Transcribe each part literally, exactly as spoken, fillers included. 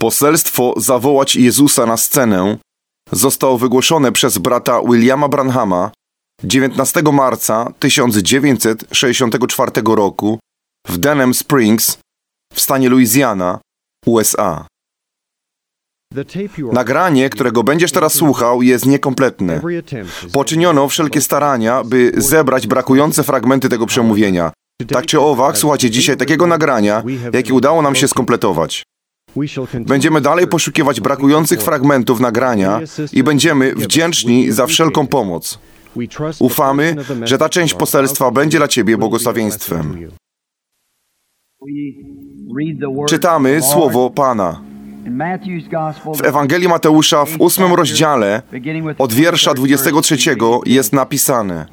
Poselstwo zawołać Jezusa na scenę zostało wygłoszone przez brata Williama Branhama dziewiętnastego marca tysiąc dziewięćset sześćdziesiątego czwartego roku w Denham Springs w stanie Louisiana, U S A. Nagranie, którego będziesz teraz słuchał, jest niekompletne. Poczyniono wszelkie starania, by zebrać brakujące fragmenty tego przemówienia. Tak czy owak, słuchajcie dzisiaj takiego nagrania, jakie udało nam się skompletować. Będziemy dalej poszukiwać brakujących fragmentów nagrania i będziemy wdzięczni za wszelką pomoc. Ufamy, że ta część poselstwa będzie dla Ciebie błogosławieństwem. Czytamy Słowo Pana. W Ewangelii Mateusza w ósmym rozdziale od wiersza dwudziestego trzeciego jest napisane: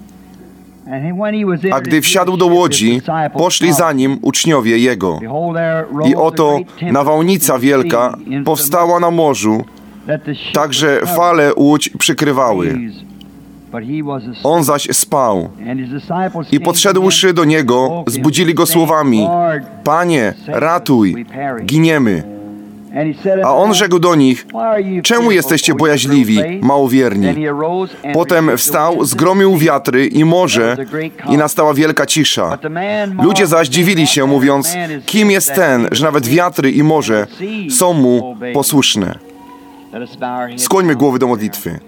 A gdy wsiadł do łodzi, poszli za nim uczniowie Jego. I oto nawałnica wielka powstała na morzu, tak że fale łódź przykrywały. On zaś spał. I podszedłszy do Niego, zbudzili Go słowami: Panie, ratuj, giniemy. A On rzekł do nich: Czemu jesteście bojaźliwi, małowierni? Potem wstał, zgromił wiatry i morze i nastała wielka cisza. Ludzie zaś dziwili się, mówiąc: Kim jest ten, że nawet wiatry i morze są Mu posłuszne? Skłońmy głowy do modlitwy.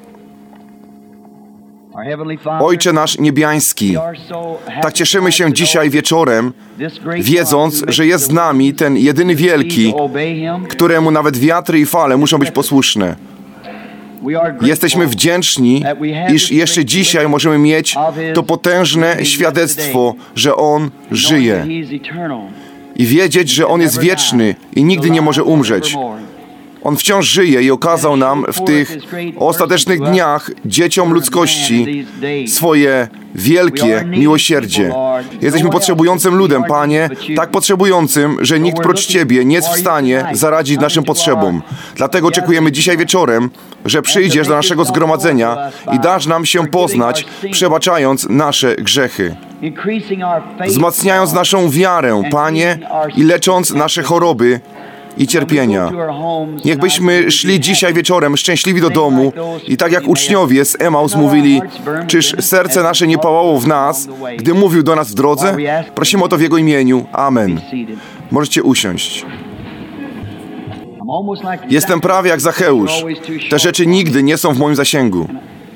Ojcze nasz niebiański, tak cieszymy się dzisiaj wieczorem, wiedząc, że jest z nami ten jedyny wielki, któremu nawet wiatry i fale muszą być posłuszne. Jesteśmy wdzięczni, iż jeszcze dzisiaj możemy mieć to potężne świadectwo, że On żyje. I wiedzieć, że On jest wieczny i nigdy nie może umrzeć. On wciąż żyje i okazał nam w tych ostatecznych dniach dzieciom ludzkości swoje wielkie miłosierdzie. Jesteśmy potrzebującym ludem, Panie, tak potrzebującym, że nikt prócz Ciebie nie jest w stanie zaradzić naszym potrzebom. Dlatego oczekujemy dzisiaj wieczorem, że przyjdziesz do naszego zgromadzenia i dasz nam się poznać, przebaczając nasze grzechy. Wzmacniając naszą wiarę, Panie, i lecząc nasze choroby i cierpienia. Niechbyśmy szli dzisiaj wieczorem szczęśliwi do domu i tak jak uczniowie z Emaus mówili: czyż serce nasze nie pałało w nas, gdy mówił do nas w drodze? Prosimy o to w Jego imieniu. Amen. Możecie usiąść. Jestem prawie jak Zacheusz. Te rzeczy nigdy nie są w moim zasięgu.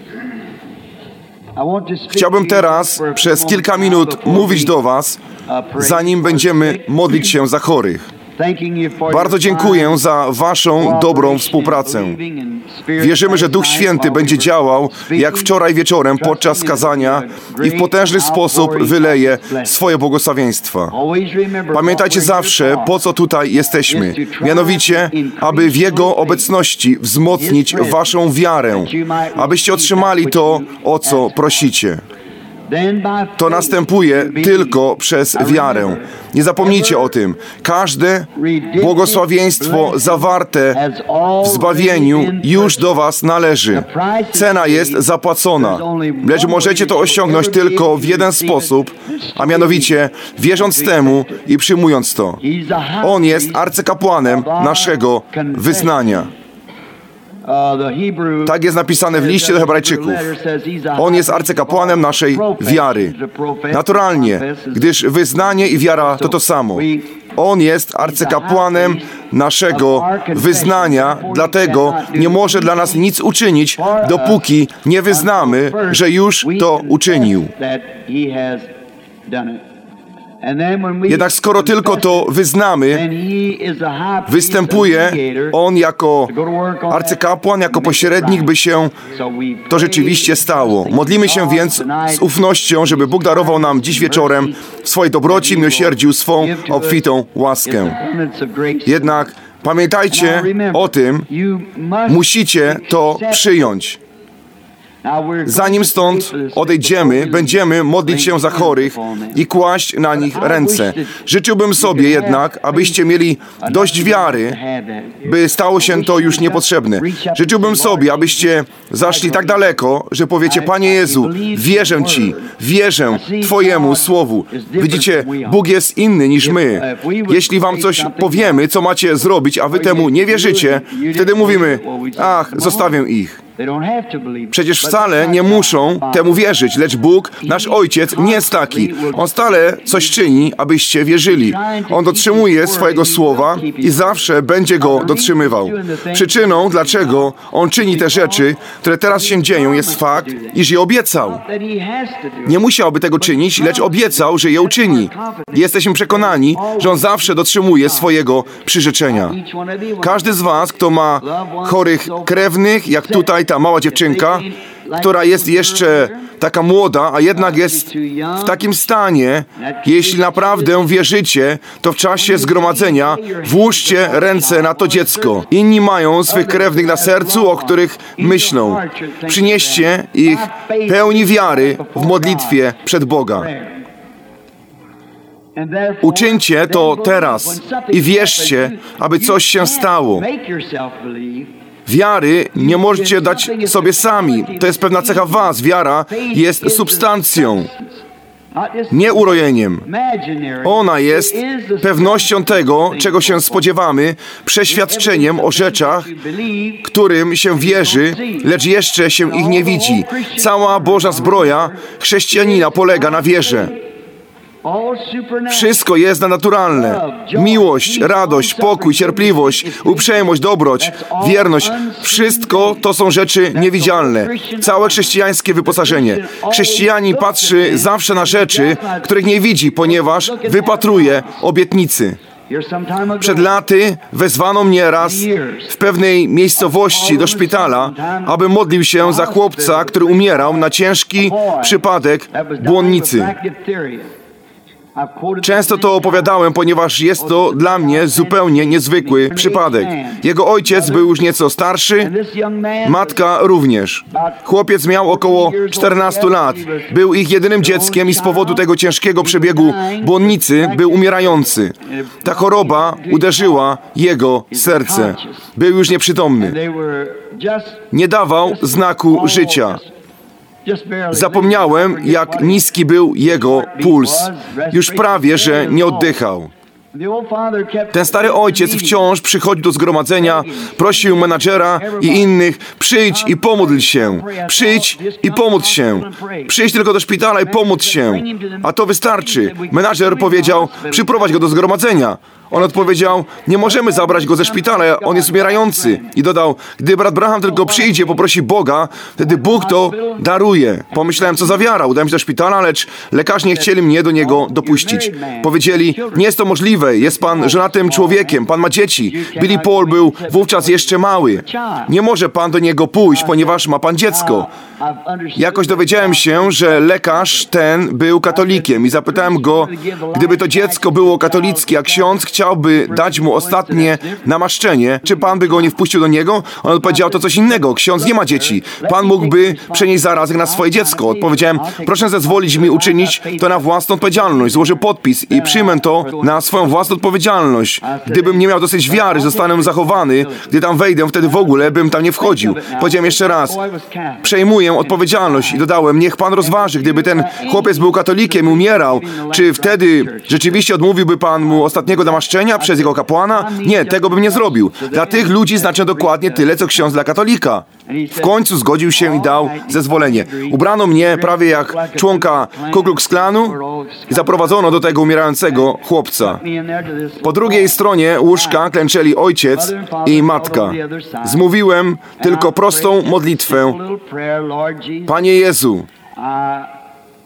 Chciałbym teraz przez kilka minut mówić do Was, zanim będziemy modlić się za chorych. Bardzo dziękuję za Waszą dobrą współpracę. Wierzymy, że Duch Święty będzie działał jak wczoraj wieczorem podczas kazania i w potężny sposób wyleje swoje błogosławieństwa. Pamiętajcie zawsze, po co tutaj jesteśmy. Mianowicie, aby w Jego obecności wzmocnić Waszą wiarę, abyście otrzymali to, o co prosicie. To następuje tylko przez wiarę. Nie zapomnijcie o tym. Każde błogosławieństwo zawarte w zbawieniu już do Was należy. Cena jest zapłacona. Lecz możecie to osiągnąć tylko w jeden sposób, a mianowicie wierząc temu i przyjmując to. On jest arcykapłanem naszego wyznania. Tak jest napisane w liście do Hebrajczyków. On jest arcykapłanem naszej wiary. Naturalnie, gdyż wyznanie i wiara to to samo. On jest arcykapłanem naszego wyznania, dlatego nie może dla nas nic uczynić, dopóki nie wyznamy, że już to uczynił. Jednak skoro tylko to wyznamy, występuje On jako arcykapłan, jako pośrednik, by się to rzeczywiście stało. Modlimy się więc z ufnością, żeby Bóg darował nam dziś wieczorem w swojej dobroci, miłosierdziu swą obfitą łaskę. Jednak pamiętajcie o tym, musicie to przyjąć. Zanim stąd odejdziemy, będziemy modlić się za chorych i kłaść na nich ręce. Życzyłbym sobie jednak, abyście mieli dość wiary, by stało się to już niepotrzebne. Życzyłbym sobie, abyście zaszli tak daleko, że powiecie: Panie Jezu, wierzę Ci, wierzę Twojemu Słowu. Widzicie, Bóg jest inny niż my. Jeśli wam coś powiemy, co macie zrobić, a wy temu nie wierzycie, wtedy mówimy: ach, zostawię ich. Przecież wcale nie muszą temu wierzyć, lecz Bóg, nasz Ojciec, nie jest taki. On stale coś czyni, abyście wierzyli. On dotrzymuje swojego słowa i zawsze będzie go dotrzymywał. Przyczyną, dlaczego On czyni te rzeczy, które teraz się dzieją, jest fakt, iż je obiecał. Nie musiałby tego czynić, lecz obiecał, że je uczyni. Jesteśmy przekonani, że On zawsze dotrzymuje swojego przyrzeczenia. Każdy z was, kto ma chorych krewnych, jak tutaj ta mała dziewczynka, która jest jeszcze taka młoda, a jednak jest w takim stanie, jeśli naprawdę wierzycie, to w czasie zgromadzenia włóżcie ręce na to dziecko. Inni mają swych krewnych na sercu, o których myślą. Przynieście ich pełni wiary w modlitwie przed Boga. Uczyńcie to teraz i wierzcie, aby coś się stało. Wiary nie możecie dać sobie sami. To jest pewna cecha was. Wiara jest substancją, nie urojeniem. Ona jest pewnością tego, czego się spodziewamy, przeświadczeniem o rzeczach, którym się wierzy, lecz jeszcze się ich nie widzi. Cała Boża zbroja chrześcijanina polega na wierze. Wszystko jest nadnaturalne. Miłość, radość, pokój, cierpliwość, uprzejmość, dobroć, wierność. Wszystko to są rzeczy niewidzialne. Całe chrześcijańskie wyposażenie. Chrześcijanin patrzy zawsze na rzeczy, których nie widzi, ponieważ wypatruje obietnicy. Przed laty wezwano mnie raz w pewnej miejscowości do szpitala, aby modlił się za chłopca, który umierał na ciężki przypadek błonnicy. Często to opowiadałem, ponieważ jest to dla mnie zupełnie niezwykły przypadek. Jego ojciec był już nieco starszy, matka również. Chłopiec miał około czternastu lat. Był ich jedynym dzieckiem i z powodu tego ciężkiego przebiegu błonnicy był umierający. Ta choroba uderzyła jego serce. Był już nieprzytomny. Nie dawał znaku życia. Zapomniałem, jak niski był jego puls. Już prawie, że nie oddychał. Ten stary ojciec wciąż przychodził do zgromadzenia, prosił menadżera i innych: przyjdź i pomódl się, przyjdź i pomódl się, przyjdź tylko do szpitala i pomódl się, a to wystarczy. Menadżer powiedział: przyprowadź go do zgromadzenia. On odpowiedział: nie możemy zabrać go ze szpitala, on jest umierający. I dodał: gdy brat Branham tylko przyjdzie, poprosi Boga, wtedy Bóg to daruje. Pomyślałem, co za wiara. Udałem się do szpitala, lecz lekarze nie chcieli mnie do niego dopuścić. Powiedzieli: nie jest to możliwe, jest pan żonatym człowiekiem, pan ma dzieci. Billy Paul był wówczas jeszcze mały. Nie może pan do niego pójść, ponieważ ma pan dziecko. Jakoś dowiedziałem się, że lekarz ten był katolikiem i zapytałem go, gdyby to dziecko było katolickie, a ksiądz chciałby dać mu ostatnie namaszczenie, czy pan by go nie wpuścił do niego? On odpowiedział: to coś innego, ksiądz nie ma dzieci. Pan mógłby przenieść zarazek na swoje dziecko. Odpowiedziałem: proszę zezwolić mi uczynić to na własną odpowiedzialność. Złożył podpis i przyjmę to na swoją własną odpowiedzialność. Gdybym nie miał dosyć wiary, że zostanę zachowany, gdy tam wejdę, wtedy w ogóle bym tam nie wchodził. Powiedziałem jeszcze raz: przejmuję odpowiedzialność i dodałem: niech pan rozważy, gdyby ten chłopiec był katolikiem i umierał, czy wtedy rzeczywiście odmówiłby pan mu ostatniego namaszczenia przez jego kapłana? Nie, tego bym nie zrobił. Dla tych ludzi znaczy dokładnie tyle, co ksiądz dla katolika. W końcu zgodził się i dał zezwolenie. Ubrano mnie prawie jak członka Ku Klux Klanu i zaprowadzono do tego umierającego chłopca. Po drugiej stronie łóżka klęczeli ojciec i matka. Zmówiłem tylko prostą modlitwę: Panie Jezu,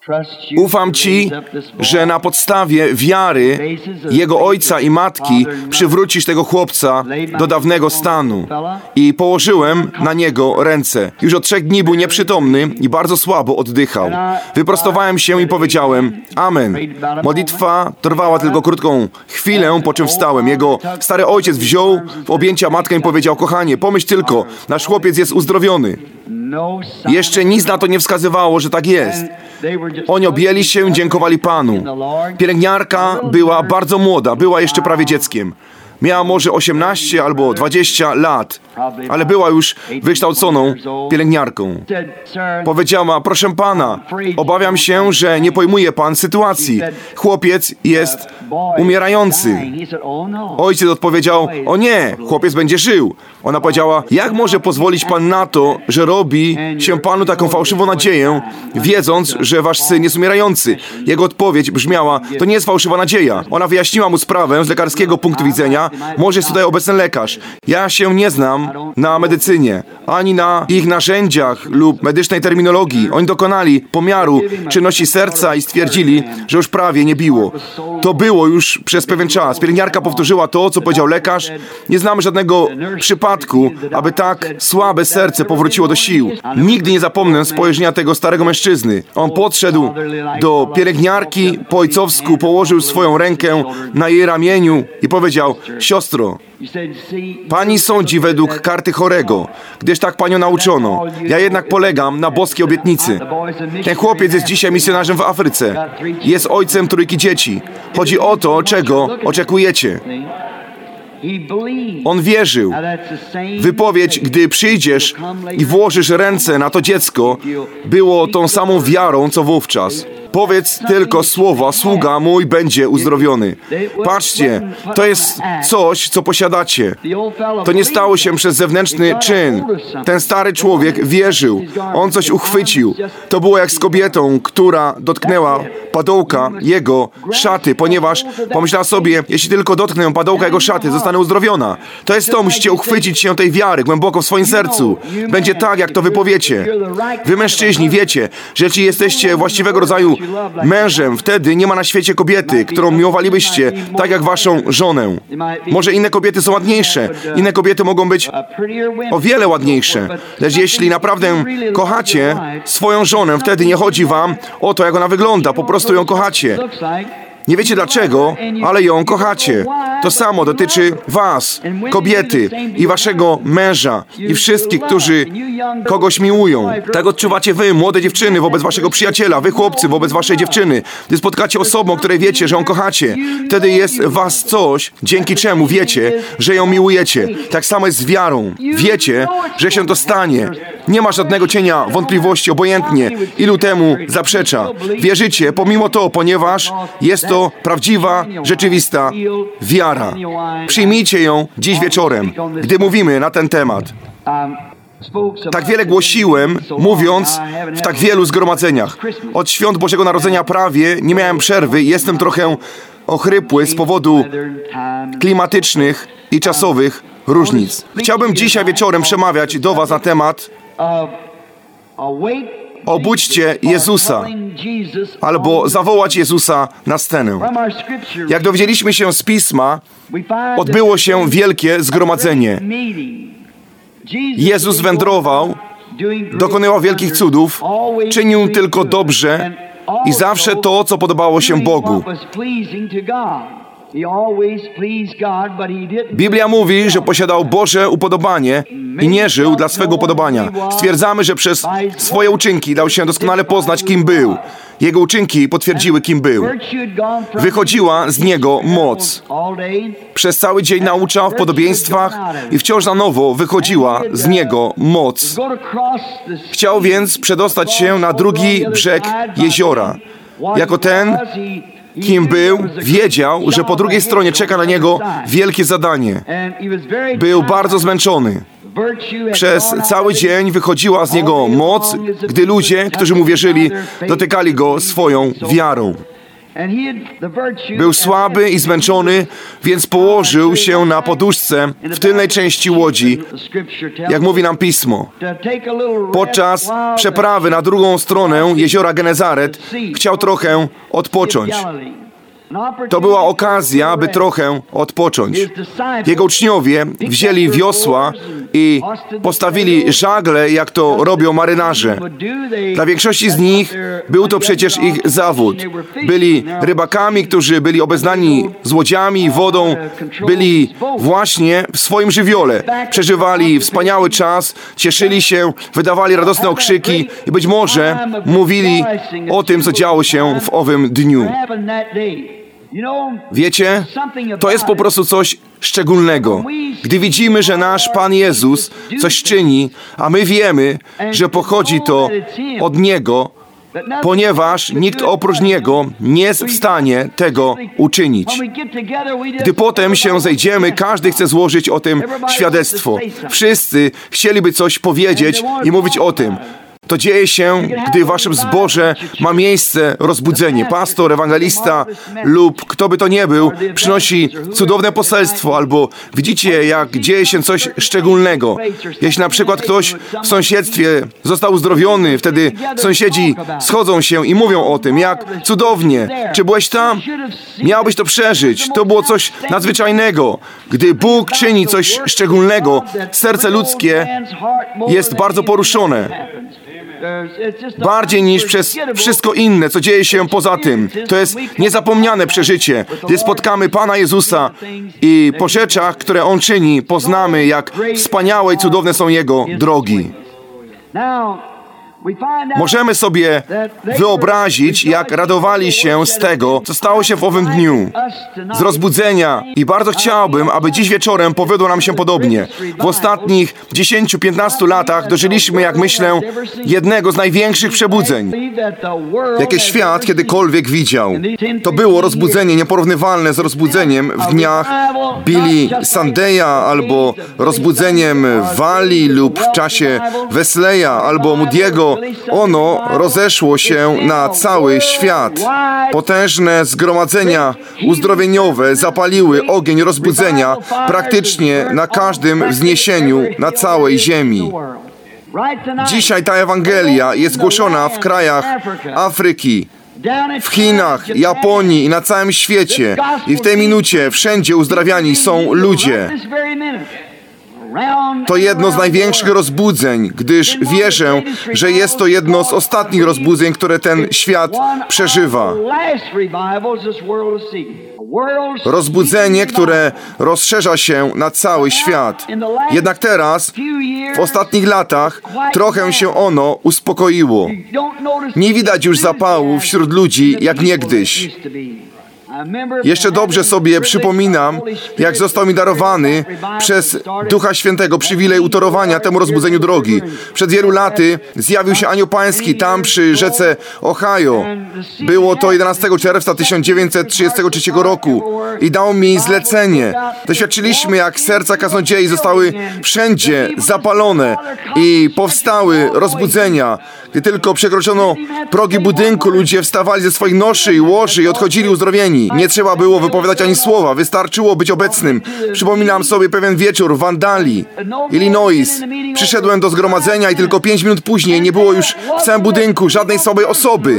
Ufam Ci, że na podstawie wiary jego ojca i matki przywrócisz tego chłopca do dawnego stanu. I położyłem na niego ręce. Już od trzech dni był nieprzytomny i bardzo słabo oddychał. Wyprostowałem się i powiedziałem: Amen. Modlitwa trwała tylko krótką chwilę, po czym wstałem. Jego stary ojciec wziął w objęcia matkę i powiedział: kochanie, pomyśl tylko, nasz chłopiec jest uzdrowiony. Jeszcze nic na to nie wskazywało, że tak jest. Oni objęli się, dziękowali Panu. Pielęgniarka była bardzo młoda, była jeszcze prawie dzieckiem. Miała może osiemnaście albo dwadzieścia lat, ale była już wykształconą pielęgniarką. Powiedziała: proszę Pana, obawiam się, że nie pojmuje Pan sytuacji. Chłopiec jest umierający. Ojciec odpowiedział: o nie, chłopiec będzie żył. Ona powiedziała: jak może pozwolić Pan na to, że robi się Panu taką fałszywą nadzieję, wiedząc, że Wasz syn jest umierający? Jego odpowiedź brzmiała: to nie jest fałszywa nadzieja. Ona wyjaśniła mu sprawę z lekarskiego punktu widzenia. Może jest tutaj obecny lekarz. Ja się nie znam na medycynie, ani na ich narzędziach lub medycznej terminologii. Oni dokonali pomiaru czynności serca i stwierdzili, że już prawie nie biło. To było już przez pewien czas. Pielęgniarka powtórzyła to, co powiedział lekarz. Nie znamy żadnego przypadku, aby tak słabe serce powróciło do sił. Nigdy nie zapomnę spojrzenia tego starego mężczyzny. On podszedł do pielęgniarki, po ojcowsku położył swoją rękę na jej ramieniu i powiedział: siostro, Pani sądzi według karty chorego, gdyż tak Panią nauczono. Ja jednak polegam na boskiej obietnicy. Ten chłopiec jest dzisiaj misjonarzem w Afryce. Jest ojcem trójki dzieci. Chodzi o to, czego oczekujecie. On wierzył. Wypowiedź: gdy przyjdziesz i włożysz ręce na to dziecko, było tą samą wiarą, co wówczas. Powiedz tylko słowa: sługa mój będzie uzdrowiony. Patrzcie, to jest coś, co posiadacie. To nie stało się przez zewnętrzny czyn. Ten stary człowiek wierzył. On coś uchwycił. To było jak z kobietą, która dotknęła padołka jego szaty, ponieważ pomyślała sobie: jeśli tylko dotknę padołka jego szaty, zostanę uzdrowiona. To jest to, musicie uchwycić się tej wiary głęboko w swoim sercu. Będzie tak, jak to wypowiecie. Wy mężczyźni wiecie, że jeśli jesteście właściwego rodzaju mężem, wtedy nie ma na świecie kobiety, którą miłowalibyście tak jak waszą żonę. Może inne kobiety są ładniejsze, inne kobiety mogą być o wiele ładniejsze, lecz jeśli naprawdę kochacie swoją żonę, wtedy nie chodzi wam o to, jak ona wygląda, po prostu ją kochacie. Nie wiecie dlaczego, ale ją kochacie. To samo dotyczy was, kobiety, i waszego męża, i wszystkich, którzy kogoś miłują. Tak odczuwacie wy, młode dziewczyny, wobec waszego przyjaciela, wy, chłopcy, wobec waszej dziewczyny. Gdy spotkacie osobę, o której wiecie, że ją kochacie, wtedy jest w was coś, dzięki czemu wiecie, że ją miłujecie. Tak samo jest z wiarą. Wiecie, że się to stanie. Nie ma żadnego cienia wątpliwości, obojętnie ilu temu zaprzecza. Wierzycie pomimo to, ponieważ jest to prawdziwa, rzeczywista wiara. Przyjmijcie ją dziś wieczorem, gdy mówimy na ten temat. Tak wiele głosiłem, mówiąc w tak wielu zgromadzeniach. Od świąt Bożego Narodzenia prawie nie miałem przerwy i jestem trochę ochrypły z powodu klimatycznych i czasowych różnic. Chciałbym dzisiaj wieczorem przemawiać do was na temat obudźcie Jezusa, albo zawołać Jezusa na scenę. Jak dowiedzieliśmy się z Pisma, odbyło się wielkie zgromadzenie. Jezus wędrował, dokonywał wielkich cudów, czynił tylko dobrze i zawsze to, co podobało się Bogu. Biblia mówi, że posiadał Boże upodobanie i nie żył dla swego upodobania. Stwierdzamy, że przez swoje uczynki dał się doskonale poznać, kim był. Jego uczynki potwierdziły, kim był. Wychodziła z niego moc. Przez cały dzień nauczał w podobieństwach i wciąż na nowo wychodziła z niego moc. Chciał więc przedostać się na drugi brzeg jeziora. Jako ten, kim był, wiedział, że po drugiej stronie czeka na niego wielkie zadanie. Był bardzo zmęczony. Przez cały dzień wychodziła z niego moc, gdy ludzie, którzy mu wierzyli, dotykali go swoją wiarą. Był słaby i zmęczony, więc położył się na poduszce w tylnej części łodzi, jak mówi nam Pismo. Podczas przeprawy na drugą stronę jeziora Genezaret chciał trochę odpocząć. To była okazja, aby trochę odpocząć. Jego uczniowie wzięli wiosła i postawili żagle, jak to robią marynarze. Dla większości z nich był to przecież ich zawód. Byli rybakami, którzy byli obeznani z łodziami i wodą, byli właśnie w swoim żywiole. Przeżywali wspaniały czas, cieszyli się, wydawali radosne okrzyki i być może mówili o tym, co działo się w owym dniu. Wiecie, to jest po prostu coś szczególnego. Gdy widzimy, że nasz Pan Jezus coś czyni, a my wiemy, że pochodzi to od Niego, ponieważ nikt oprócz Niego nie jest w stanie tego uczynić. Gdy potem się zejdziemy, każdy chce złożyć o tym świadectwo. Wszyscy chcieliby coś powiedzieć i mówić o tym. To dzieje się, gdy w waszym zborze ma miejsce rozbudzenie. Pastor, ewangelista lub kto by to nie był, przynosi cudowne poselstwo, albo widzicie, jak dzieje się coś szczególnego. Jeśli na przykład ktoś w sąsiedztwie został uzdrowiony, wtedy sąsiedzi schodzą się i mówią o tym, jak cudownie. Czy byłeś tam? Miałbyś to przeżyć. To było coś nadzwyczajnego. Gdy Bóg czyni coś szczególnego, serce ludzkie jest bardzo poruszone. Bardziej niż przez wszystko inne, co dzieje się poza tym. To jest niezapomniane przeżycie, gdy spotkamy Pana Jezusa i po rzeczach, które On czyni, poznamy, jak wspaniałe i cudowne są Jego drogi. Możemy sobie wyobrazić, jak radowali się z tego, co stało się w owym dniu, z rozbudzenia. I bardzo chciałbym, aby dziś wieczorem powiodło nam się podobnie. W ostatnich dziesięciu piętnastu latach dożyliśmy, jak myślę, jednego z największych przebudzeń, jakie świat kiedykolwiek widział. To było rozbudzenie nieporównywalne z rozbudzeniem w dniach Billy Sundeya, albo rozbudzeniem Wali lub w czasie Wesleya, albo Moody'ego. Ono rozeszło się na cały świat. Potężne zgromadzenia uzdrowieniowe zapaliły ogień rozbudzenia praktycznie na każdym wzniesieniu na całej ziemi. Dzisiaj ta Ewangelia jest głoszona w krajach Afryki, w Chinach, Japonii i na całym świecie. I w tej minucie wszędzie uzdrawiani są ludzie. To jedno z największych rozbudzeń, gdyż wierzę, że jest to jedno z ostatnich rozbudzeń, które ten świat przeżywa. Rozbudzenie, które rozszerza się na cały świat. Jednak teraz, w ostatnich latach, trochę się ono uspokoiło. Nie widać już zapału wśród ludzi jak niegdyś. Jeszcze dobrze sobie przypominam, jak został mi darowany przez Ducha Świętego przywilej utorowania temu rozbudzeniu drogi. Przed wielu laty zjawił się Anioł Pański tam przy rzece Ohio. Było to jedenastego czerwca tysiąc dziewięćset trzydziestego trzeciego roku i dał mi zlecenie. Doświadczyliśmy, jak serca kaznodziei zostały wszędzie zapalone i powstały rozbudzenia. Gdy tylko przekroczono progi budynku, ludzie wstawali ze swoich noszy i łoży i odchodzili uzdrowieni. Nie trzeba było wypowiadać ani słowa, wystarczyło być obecnym. Przypominam sobie pewien wieczór w Wandali, Illinois. Przyszedłem do zgromadzenia i tylko pięć minut później nie było już w całym budynku żadnej słabej osoby.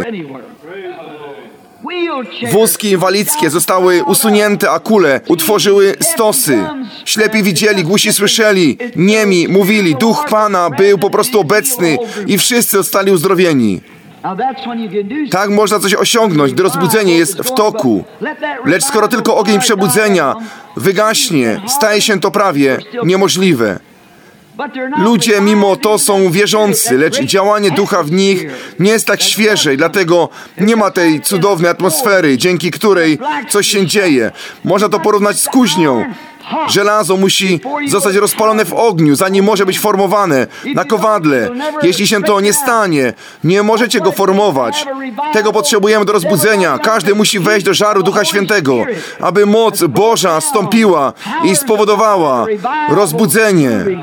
Wózki inwalidzkie zostały usunięte, a kule utworzyły stosy. Ślepi widzieli, głusi słyszeli, niemi mówili. Duch Pana był po prostu obecny i wszyscy zostali uzdrowieni. Tak można coś osiągnąć, gdy rozbudzenie jest w toku. Lecz skoro tylko ogień przebudzenia wygaśnie, staje się to prawie niemożliwe. Ludzie mimo to są wierzący, lecz działanie Ducha w nich nie jest tak świeże i dlatego nie ma tej cudownej atmosfery, dzięki której coś się dzieje. Można to porównać z kuźnią. Żelazo musi zostać rozpalone w ogniu, zanim może być formowane na kowadle. Jeśli się to nie stanie, nie możecie go formować. Tego potrzebujemy do rozbudzenia. Każdy musi wejść do żaru Ducha Świętego, aby moc Boża stąpiła i spowodowała rozbudzenie.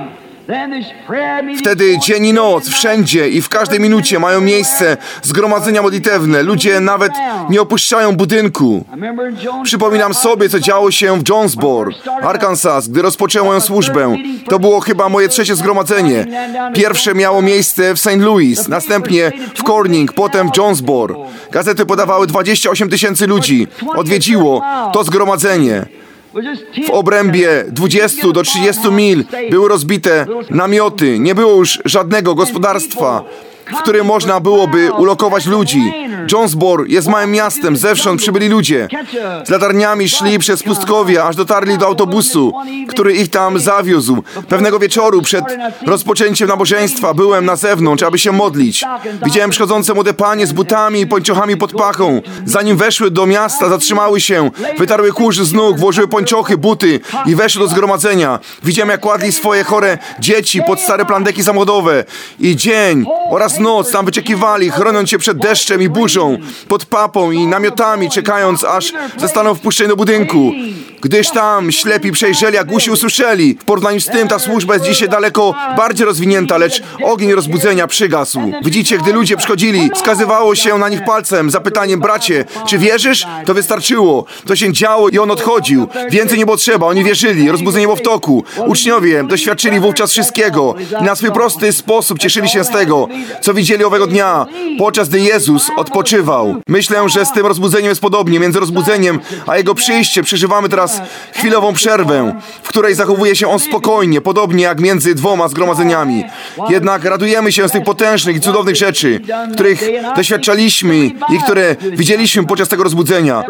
Wtedy dzień i noc, wszędzie i w każdej minucie mają miejsce zgromadzenia modlitewne. Ludzie nawet nie opuszczają budynku. Przypominam sobie, co działo się w Jonesboro, Arkansas, gdy rozpocząłem moją służbę. To było chyba moje trzecie zgromadzenie. Pierwsze miało miejsce w Saint Louis, następnie w Corning, potem w Jonesboro. Gazety podawały dwadzieścia osiem tysięcy ludzi. Odwiedziło to zgromadzenie. W obrębie dwudziestu do trzydziestu mil były rozbite namioty. Nie było już żadnego gospodarstwa, w którym można byłoby ulokować ludzi. Jonesboro jest małym miastem, zewsząd przybyli ludzie. Z latarniami szli przez pustkowie, aż dotarli do autobusu, który ich tam zawiózł. Pewnego wieczoru przed rozpoczęciem nabożeństwa byłem na zewnątrz, aby się modlić. Widziałem przychodzące młode panie z butami i pończochami pod pachą. Zanim weszły do miasta, zatrzymały się, wytarły kurz z nóg, włożyły pończochy, buty i weszły do zgromadzenia. Widziałem, jak kładli swoje chore dzieci pod stare plandeki samochodowe. I dzień oraz noc tam wyczekiwali, chroniąc się przed deszczem i burzą, pod papą i namiotami, czekając, aż zostaną wpuszczeni do budynku. Gdyż tam ślepi przejrzeli, a głusi usłyszeli. W porównaniu z tym ta służba jest dzisiaj daleko bardziej rozwinięta, lecz ogień rozbudzenia przygasł. Widzicie, gdy ludzie przychodzili, wskazywało się na nich palcem, zapytaniem: bracie, czy wierzysz? To wystarczyło. To się działo i on odchodził. Więcej nie było trzeba, oni wierzyli, rozbudzenie było w toku. Uczniowie doświadczyli wówczas wszystkiego i na swój prosty sposób cieszyli się z tego, co widzieli owego dnia, podczas gdy Jezus odpoczywał. Myślę, że z tym rozbudzeniem jest podobnie. Między rozbudzeniem a Jego przyjściem przeżywamy teraz chwilową przerwę, w której zachowuje się On spokojnie, podobnie jak między dwoma zgromadzeniami. Jednak radujemy się z tych potężnych i cudownych rzeczy, których doświadczaliśmy i które widzieliśmy podczas tego rozbudzenia.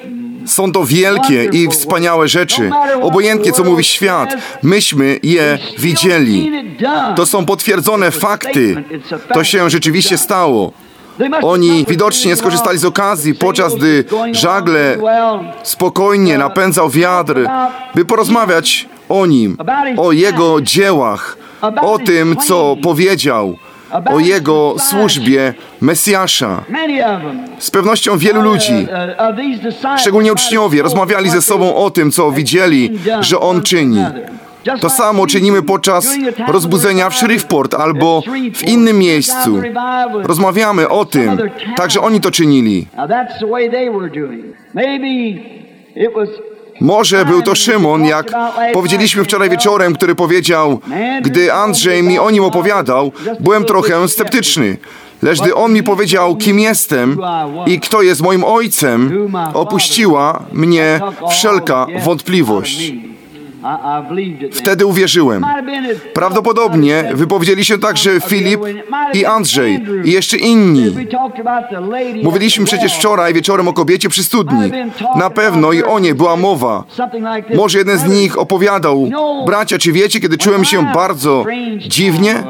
Są to wielkie i wspaniałe rzeczy. Obojętnie, co mówi świat, myśmy je widzieli. To są potwierdzone fakty. To się rzeczywiście stało. Oni widocznie skorzystali z okazji, podczas gdy żagle spokojnie napędzał wiatr, by porozmawiać o Nim, o Jego dziełach, o tym, co powiedział, o Jego służbie Mesjasza. Z pewnością wielu ludzi, szczególnie uczniowie, rozmawiali ze sobą o tym, co widzieli, że On czyni. To samo czynimy podczas rozbudzenia w Shreveport albo w innym miejscu. Rozmawiamy o tym, także oni to czynili. Może był to Szymon, jak powiedzieliśmy wczoraj wieczorem, który powiedział: gdy Andrzej mi o nim opowiadał, byłem trochę sceptyczny. Lecz gdy on mi powiedział, kim jestem i kto jest moim ojcem, opuściła mnie wszelka wątpliwość. Wtedy uwierzyłem. Prawdopodobnie wypowiedzieli się także Filip i Andrzej i jeszcze inni. Mówiliśmy przecież wczoraj wieczorem o kobiecie przy studni. Na pewno i o niej była mowa. Może jeden z nich opowiadał: bracia, czy wiecie, kiedy czułem się bardzo dziwnie?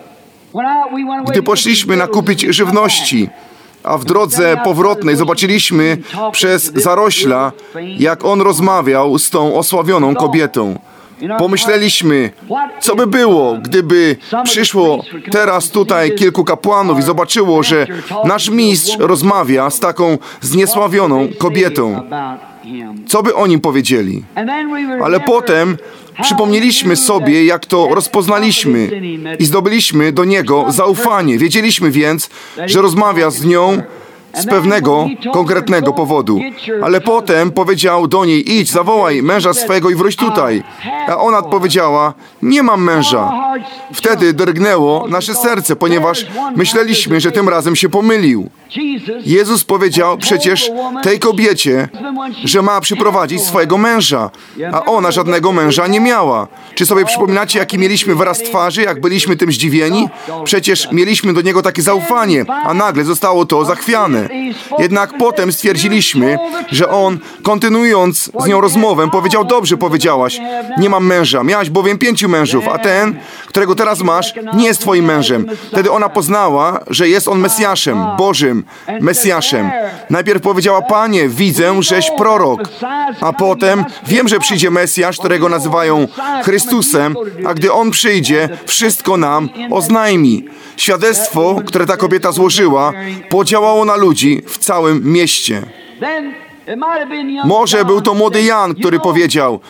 Gdy poszliśmy nakupić żywności, a w drodze powrotnej zobaczyliśmy przez zarośla, jak on rozmawiał z tą osławioną kobietą. Pomyśleliśmy, co by było, gdyby przyszło teraz tutaj kilku kapłanów i zobaczyło, że nasz mistrz rozmawia z taką zniesławioną kobietą. Co by o nim powiedzieli? Ale potem przypomnieliśmy sobie, jak to rozpoznaliśmy i zdobyliśmy do niego zaufanie. Wiedzieliśmy więc, że rozmawia z nią z pewnego konkretnego powodu. Ale potem powiedział do niej: idź, zawołaj męża swego i wróć tutaj. A ona odpowiedziała: nie mam męża. Wtedy drgnęło nasze serce, ponieważ myśleliśmy, że tym razem się pomylił. Jezus powiedział przecież tej kobiecie, że ma przyprowadzić swojego męża, a ona żadnego męża nie miała. Czy sobie przypominacie, jaki mieliśmy wyraz twarzy, jak byliśmy tym zdziwieni? Przecież mieliśmy do niego takie zaufanie, a nagle zostało to zachwiane. Jednak potem stwierdziliśmy, że on, kontynuując z nią rozmowę, powiedział: dobrze powiedziałaś, nie mam męża, miałaś bowiem pięciu mężów, a ten, którego teraz masz, nie jest twoim mężem. Wtedy ona poznała, że jest on Mesjaszem, Bożym Mesjaszem. Najpierw powiedziała: Panie, widzę, żeś prorok. A potem: wiem, że przyjdzie Mesjasz, którego nazywają Chrystusem, a gdy On przyjdzie, wszystko nam oznajmi. Świadectwo, które ta kobieta złożyła, podziałało na ludzi w całym mieście. Może był to młody Jan, który powiedział: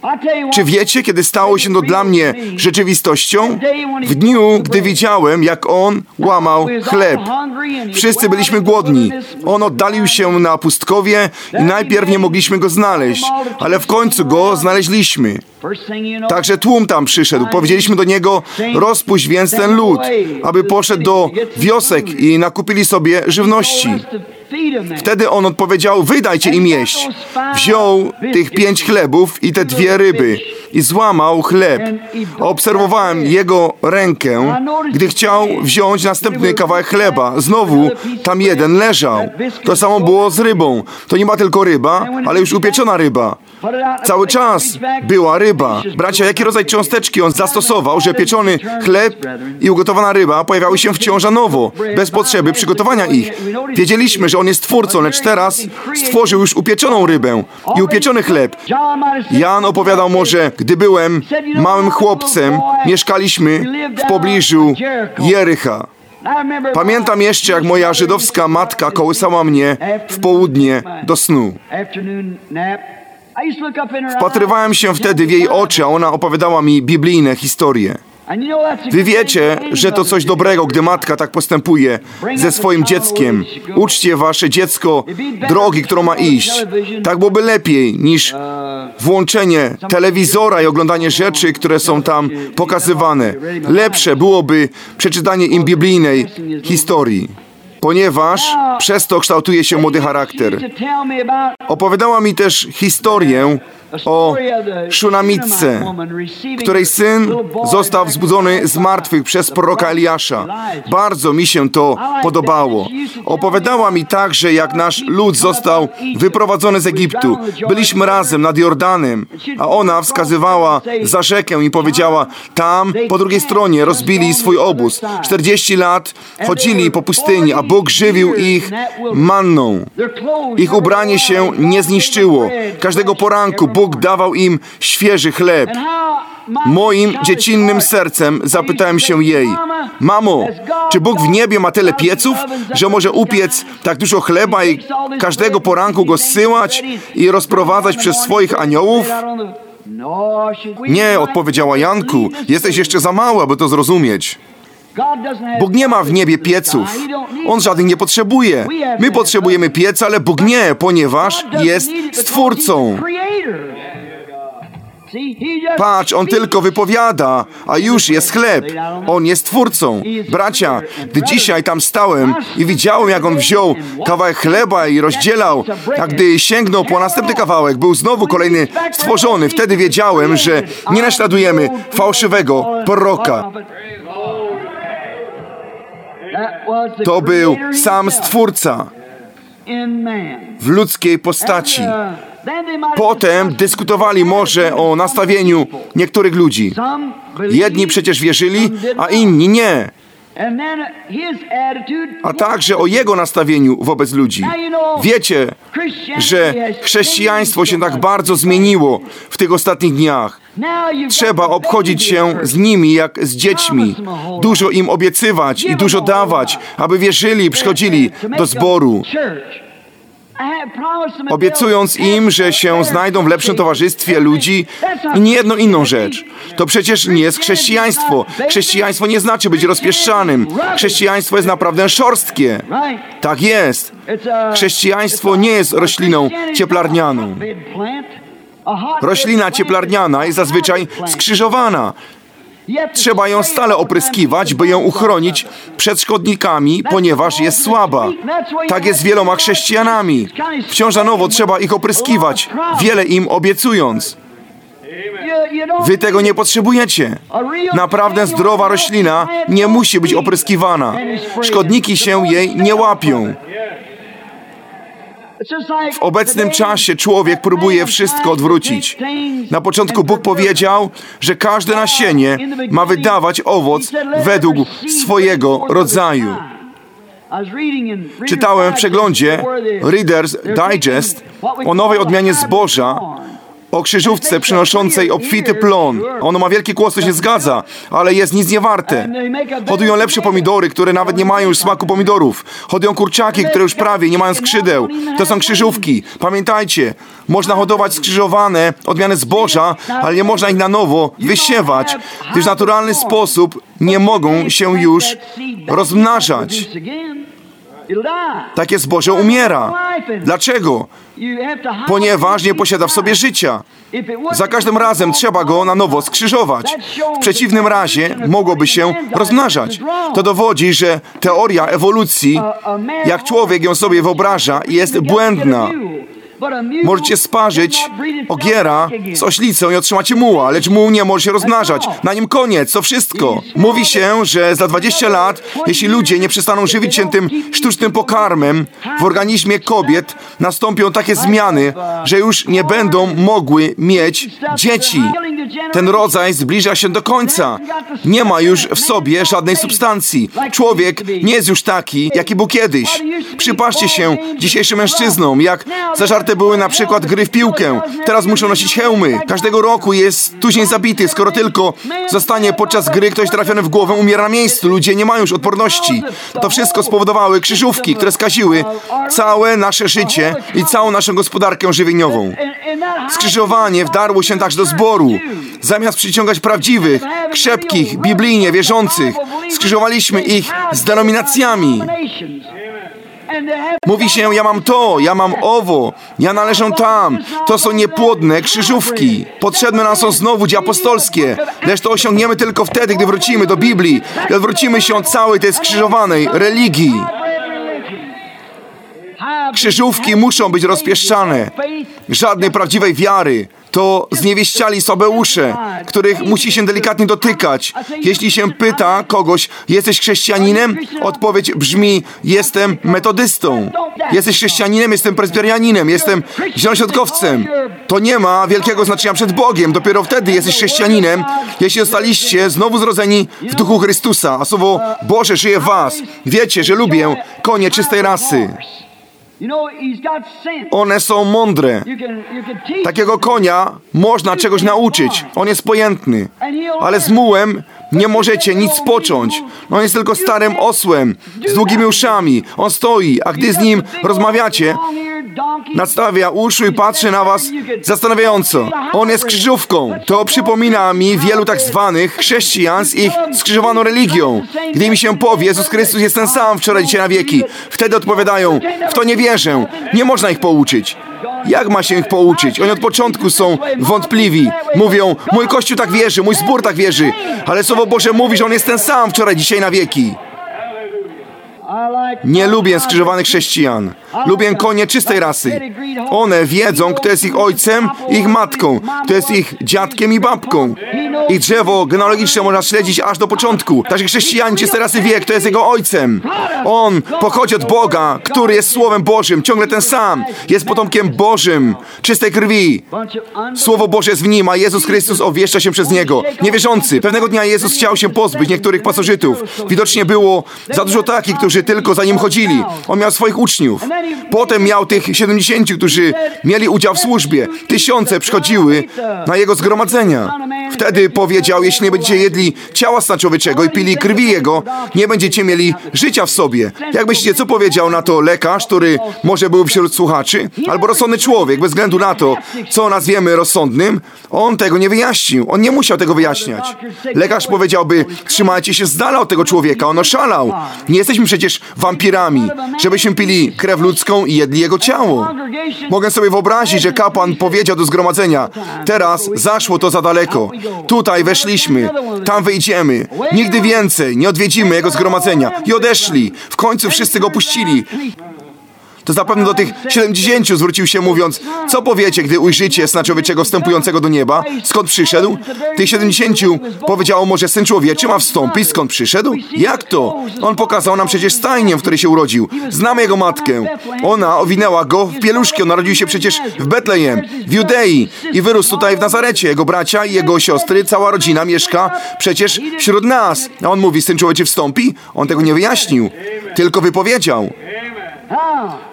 Czy wiecie, kiedy stało się to dla mnie rzeczywistością? W dniu, gdy widziałem, jak On łamał chleb. Wszyscy byliśmy głodni. On oddalił się na pustkowie i najpierw nie mogliśmy Go znaleźć, ale w końcu Go znaleźliśmy. Także tłum tam przyszedł. Powiedzieliśmy do Niego, rozpuść więc ten lud, aby poszedł do wiosek i nakupili sobie żywności. Wtedy On odpowiedział, wydajcie im jeść. Wziął tych pięć chlebów i te dwie ryby i złamał chleb. Obserwowałem Jego rękę, gdy chciał wziąć następny kawałek chleba. Znowu tam jeden leżał. To samo było z rybą. To nie ma tylko ryba, ale już upieczona ryba. Cały czas była ryba. Bracia, jaki rodzaj cząsteczki On zastosował, że pieczony chleb i ugotowana ryba pojawiały się wciąż na nowo, bez potrzeby przygotowania ich. Wiedzieliśmy, że On jest Twórcą, lecz teraz stworzył już upieczoną rybę i upieczony chleb. Jan opowiadał może, gdy byłem małym chłopcem, mieszkaliśmy w pobliżu Jericha. Pamiętam jeszcze, jak moja żydowska matka kołysała mnie w południe do snu. Wpatrywałem się wtedy w jej oczy, a ona opowiadała mi biblijne historie. Wy wiecie, że to coś dobrego, gdy matka tak postępuje ze swoim dzieckiem. Uczcie wasze dziecko drogi, którą ma iść. Tak byłoby lepiej niż włączenie telewizora i oglądanie rzeczy, które są tam pokazywane. Lepsze byłoby przeczytanie im biblijnej historii, ponieważ przez to kształtuje się młody charakter. Opowiadała mi też historię o Szunamitce, której syn został wzbudzony z martwych przez proroka Eliasza. Bardzo mi się to podobało. Opowiadała mi także, jak nasz lud został wyprowadzony z Egiptu. Byliśmy razem nad Jordanem, a ona wskazywała za rzekę i powiedziała, tam po drugiej stronie rozbili swój obóz. czterdzieści lat chodzili po pustyni, a Bóg żywił ich manną. Ich ubranie się nie zniszczyło. Każdego poranku Bóg dawał im świeży chleb. Moim dziecinnym sercem zapytałem się jej, mamo, czy Bóg w niebie ma tyle pieców, że może upiec tak dużo chleba i każdego poranku go zsyłać i rozprowadzać przez swoich aniołów? Nie, odpowiedziała Janku, jesteś jeszcze za mały, aby to zrozumieć. Bóg nie ma w niebie pieców. On żadnych nie potrzebuje. My potrzebujemy pieca, ale Bóg nie, ponieważ jest Stwórcą. Patrz, On tylko wypowiada, a już jest chleb. On jest Twórcą. Bracia, gdy dzisiaj tam stałem i widziałem, jak On wziął kawałek chleba i rozdzielał, a gdy sięgnął po następny kawałek, był znowu kolejny stworzony. Wtedy wiedziałem, że nie naśladujemy fałszywego proroka. To był sam Stwórca w ludzkiej postaci. Potem dyskutowali może o nastawieniu niektórych ludzi. Jedni przecież wierzyli, a inni nie. A także o Jego nastawieniu wobec ludzi. Wiecie, że chrześcijaństwo się tak bardzo zmieniło w tych ostatnich dniach. Trzeba obchodzić się z nimi jak z dziećmi. Dużo im obiecywać i dużo dawać, aby wierzyli i przychodzili do zboru. Obiecując im, że się znajdą w lepszym towarzystwie ludzi i nie jedną inną rzecz. To przecież nie jest chrześcijaństwo. Chrześcijaństwo nie znaczy być rozpieszczanym. Chrześcijaństwo jest naprawdę szorstkie. Tak jest. Chrześcijaństwo nie jest rośliną cieplarnianą. Roślina cieplarniana jest zazwyczaj skrzyżowana. Trzeba ją stale opryskiwać, by ją uchronić przed szkodnikami, ponieważ jest słaba. Tak jest z wieloma chrześcijanami. Wciąż na nowo trzeba ich opryskiwać, wiele im obiecując. Wy tego nie potrzebujecie. Naprawdę zdrowa roślina nie musi być opryskiwana. Szkodniki się jej nie łapią. W obecnym czasie człowiek próbuje wszystko odwrócić. Na początku Bóg powiedział, że każde nasienie ma wydawać owoc według swojego rodzaju. Czytałem w przeglądzie Reader's Digest o nowej odmianie zboża, o krzyżówce przynoszącej obfity plon. Ono ma wielki kłos, to się zgadza, ale jest nic nie warte. Hodują lepsze pomidory, które nawet nie mają już smaku pomidorów. Hodują kurczaki, które już prawie nie mają skrzydeł. To są krzyżówki. Pamiętajcie, można hodować skrzyżowane odmiany zboża, ale nie można ich na nowo wysiewać, gdyż w naturalny sposób nie mogą się już rozmnażać. Takie zboże umiera. Dlaczego? Ponieważ nie posiada w sobie życia. Za każdym razem trzeba go na nowo skrzyżować. W przeciwnym razie mogłoby się rozmnażać. To dowodzi, że teoria ewolucji, jak człowiek ją sobie wyobraża, jest błędna. Możecie sparzyć ogiera z oślicą i otrzymacie muła, lecz muł nie może się rozmnażać. Na nim koniec, to wszystko. Mówi się, że za dwadzieścia lat, jeśli ludzie nie przestaną żywić się tym sztucznym pokarmem, w organizmie kobiet nastąpią takie zmiany, że już nie będą mogły mieć dzieci. Ten rodzaj zbliża się do końca. Nie ma już w sobie żadnej substancji. Człowiek nie jest już taki, jaki był kiedyś. Przypatrzcie się dzisiejszym mężczyznom, jak zażarte były na przykład gry w piłkę. Teraz muszą nosić hełmy. Każdego roku jest tuzień zabity, skoro tylko zostanie podczas gry ktoś trafiony w głowę, umiera na miejscu. Ludzie nie mają już odporności. To wszystko spowodowały krzyżówki, które skaziły całe nasze życie i całą naszą gospodarkę żywieniową. Skrzyżowanie wdarło się także do zboru. Zamiast przyciągać prawdziwych, krzepkich, biblijnie wierzących, skrzyżowaliśmy ich z denominacjami. Mówi się, ja mam to, ja mam owo, ja należę tam. To są niepłodne krzyżówki. Potrzebne nam są znowu dzieła apostolskie. Lecz to osiągniemy tylko wtedy, gdy wrócimy do Biblii i odwrócimy się od całej tej skrzyżowanej religii. Krzyżówki muszą być rozpieszczane. Żadnej prawdziwej wiary. To zniewieściali sobeusze, których musi się delikatnie dotykać. Jeśli się pyta kogoś, jesteś chrześcijaninem? Odpowiedź brzmi, jestem metodystą. Jesteś chrześcijaninem? Jestem presbiterianinem. Jestem zielonoświątkowcem. To nie ma wielkiego znaczenia przed Bogiem. Dopiero wtedy jesteś chrześcijaninem, jeśli zostaliście znowu zrodzeni w duchu Chrystusa, a Słowo Boże żyje w was. Wiecie, że lubię konie czystej rasy. One są mądre. Takiego konia można czegoś nauczyć. On jest pojętny. Ale z mułem nie możecie nic począć. On jest tylko starym osłem z długimi uszami. On stoi, a gdy z nim rozmawiacie, nadstawia uszu i patrzy na was zastanawiająco. On jest krzyżówką. To przypomina mi wielu tak zwanych chrześcijan z ich skrzyżowaną religią. Gdy mi się powie, Jezus Chrystus jest ten sam wczoraj, dzisiaj na wieki, wtedy odpowiadają, w to nie wierzę. Nie można ich pouczyć. Jak ma się ich pouczyć? Oni od początku są wątpliwi. Mówią, mój Kościół tak wierzy, mój zbór tak wierzy, ale Słowo Boże mówi, że On jest ten sam wczoraj, dzisiaj na wieki. Nie lubię skrzyżowanych chrześcijan. Lubię konie czystej rasy. One wiedzą, kto jest ich ojcem i ich matką, kto jest ich dziadkiem i babką. Ich drzewo genealogiczne można śledzić aż do początku. Także chrześcijanin czystej rasy wie, kto jest jego ojcem. On pochodzi od Boga, który jest Słowem Bożym, ciągle ten sam. Jest potomkiem Bożym, czystej krwi. Słowo Boże jest w nim, a Jezus Chrystus obwieszcza się przez niego. Niewierzący. Pewnego dnia Jezus chciał się pozbyć niektórych pasożytów. Widocznie było za dużo takich, którzy tylko za nim chodzili. On miał swoich uczniów. Potem miał tych siedemdziesięciu, którzy mieli udział w służbie. Tysiące przychodziły na jego zgromadzenia. Wtedy powiedział, jeśli nie będziecie jedli ciała Syna Człowieczego i pili krwi Jego, nie będziecie mieli życia w sobie. Jak myślicie, co powiedział na to lekarz, który może był wśród słuchaczy? Albo rozsądny człowiek, bez względu na to, co nazwiemy rozsądnym? On tego nie wyjaśnił. On nie musiał tego wyjaśniać. Lekarz powiedziałby, trzymajcie się z dala od tego człowieka, on oszalał. Nie jesteśmy przecież wampirami, żebyśmy pili krew ludzką i jedli jego ciało. Mogę sobie wyobrazić, że kapłan powiedział do zgromadzenia, teraz zaszło to za daleko. Tutaj weszliśmy, tam wyjdziemy. Nigdy więcej nie odwiedzimy jego zgromadzenia. I odeszli. W końcu wszyscy go opuścili. To zapewne do tych siedemdziesięciu zwrócił się mówiąc, co powiecie, gdy ujrzycie Syna Człowieczego wstępującego do nieba? Skąd przyszedł? Tych siedemdziesięciu powiedziało, może Syn Człowieczy ma wstąpić, skąd przyszedł? Jak to? On pokazał nam przecież stajnię, w której się urodził. Znamy jego matkę. Ona owinęła go w pieluszki. On narodził się przecież w Betlejem, w Judei i wyrósł tutaj w Nazarecie. Jego bracia i jego siostry, cała rodzina mieszka przecież wśród nas. A on mówi, Syn Człowieczy wstąpi? On tego nie wyjaśnił, tylko wypowiedział.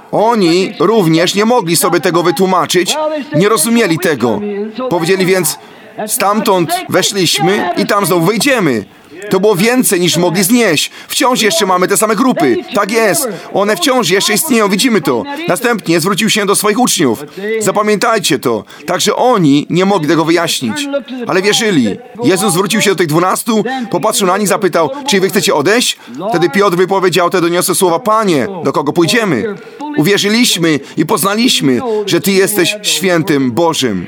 Oni również nie mogli sobie tego wytłumaczyć, nie rozumieli tego. Powiedzieli więc, stamtąd weszliśmy i tam znowu wyjdziemy. To było więcej niż mogli znieść. Wciąż jeszcze mamy te same grupy. Tak jest. One wciąż jeszcze istnieją, widzimy to. Następnie zwrócił się do swoich uczniów. Zapamiętajcie to. Także oni nie mogli tego wyjaśnić. Ale wierzyli. Jezus zwrócił się do tych dwunastu, popatrzył na nich, zapytał, czy wy chcecie odejść? Wtedy Piotr wypowiedział te doniosłe słowa, Panie, do kogo pójdziemy? Uwierzyliśmy i poznaliśmy, że Ty jesteś świętym Bożym.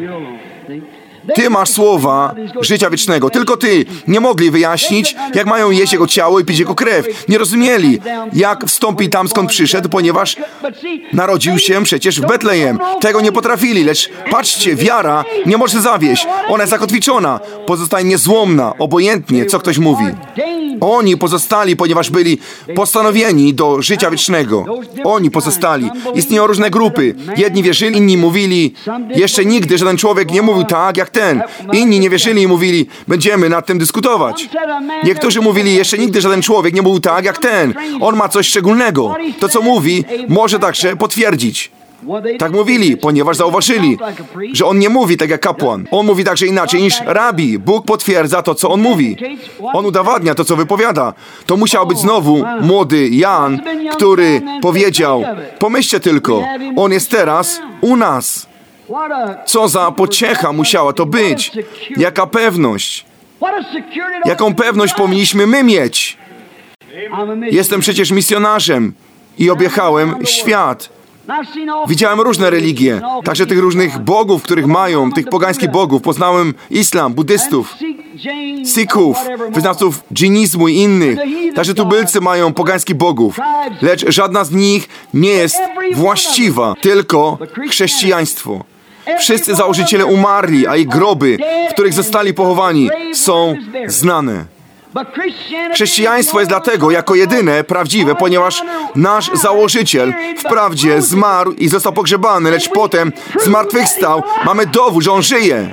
Ty masz słowa życia wiecznego. Tylko Ty. Nie mogli wyjaśnić, jak mają jeść Jego ciało i pić Jego krew. Nie rozumieli, jak wstąpi tam, skąd przyszedł, ponieważ narodził się przecież w Betlejem. Tego nie potrafili, lecz patrzcie, wiara nie może zawieść. Ona jest zakotwiczona. Pozostaje niezłomna, obojętnie, co ktoś mówi. Oni pozostali, ponieważ byli postanowieni do życia wiecznego. Oni pozostali. Istnieją różne grupy. Jedni wierzyli, inni mówili, jeszcze nigdy żaden człowiek nie mówił tak, jak ten. Inni nie wierzyli i mówili, będziemy nad tym dyskutować. Niektórzy mówili, jeszcze nigdy żaden człowiek nie mówił tak, jak ten. On ma coś szczególnego. To, co mówi, może także potwierdzić. Tak mówili, ponieważ zauważyli, że on nie mówi tak jak kapłan. On mówi także inaczej niż rabi. Bóg potwierdza to, co on mówi. On udowadnia to, co wypowiada. To musiał być znowu młody Jan, który powiedział, pomyślcie tylko, on jest teraz u nas. Co za pociecha musiała to być. Jaka pewność. Jaką pewność powinniśmy my mieć. Jestem przecież misjonarzem i objechałem świat. Widziałem różne religie, także tych różnych bogów, których mają, tych pogańskich bogów. Poznałem islam, buddystów, Sikhów, wyznawców dżinizmu i innych. Także tubylcy mają pogańskich bogów, lecz żadna z nich nie jest właściwa, tylko chrześcijaństwo. Wszyscy założyciele umarli, a ich groby, w których zostali pochowani, są znane. Chrześcijaństwo jest dlatego jako jedyne prawdziwe, ponieważ nasz założyciel wprawdzie zmarł i został pogrzebany, lecz potem zmartwychwstał. Mamy dowód, że on żyje.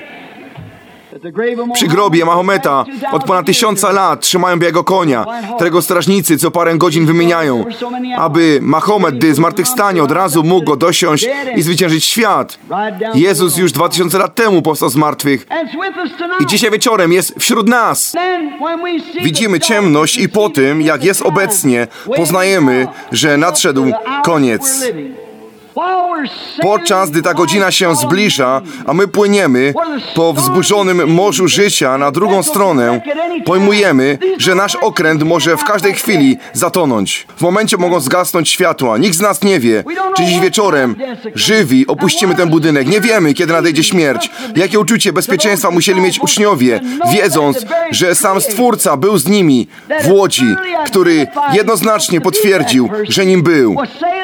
Przy grobie Mahometa od ponad tysiąca lat trzymają białego konia, którego strażnicy co parę godzin wymieniają, aby Mahomet, gdy zmartwychwstanie, od razu mógł go dosiąść i zwyciężyć świat. Jezus już dwa tysiące lat temu powstał z martwych i dzisiaj wieczorem jest wśród nas. Widzimy ciemność i po tym, jak jest obecnie, poznajemy, że nadszedł koniec. Podczas gdy ta godzina się zbliża, a my płyniemy po wzburzonym morzu życia na drugą stronę, pojmujemy, że nasz okręt może w każdej chwili zatonąć. W momencie mogą zgasnąć światła. Nikt z nas nie wie, czy dziś wieczorem żywi opuścimy ten budynek. Nie wiemy, kiedy nadejdzie śmierć. Jakie uczucie bezpieczeństwa musieli mieć uczniowie, wiedząc, że sam Stwórca był z nimi w łodzi, który jednoznacznie potwierdził, że nim był.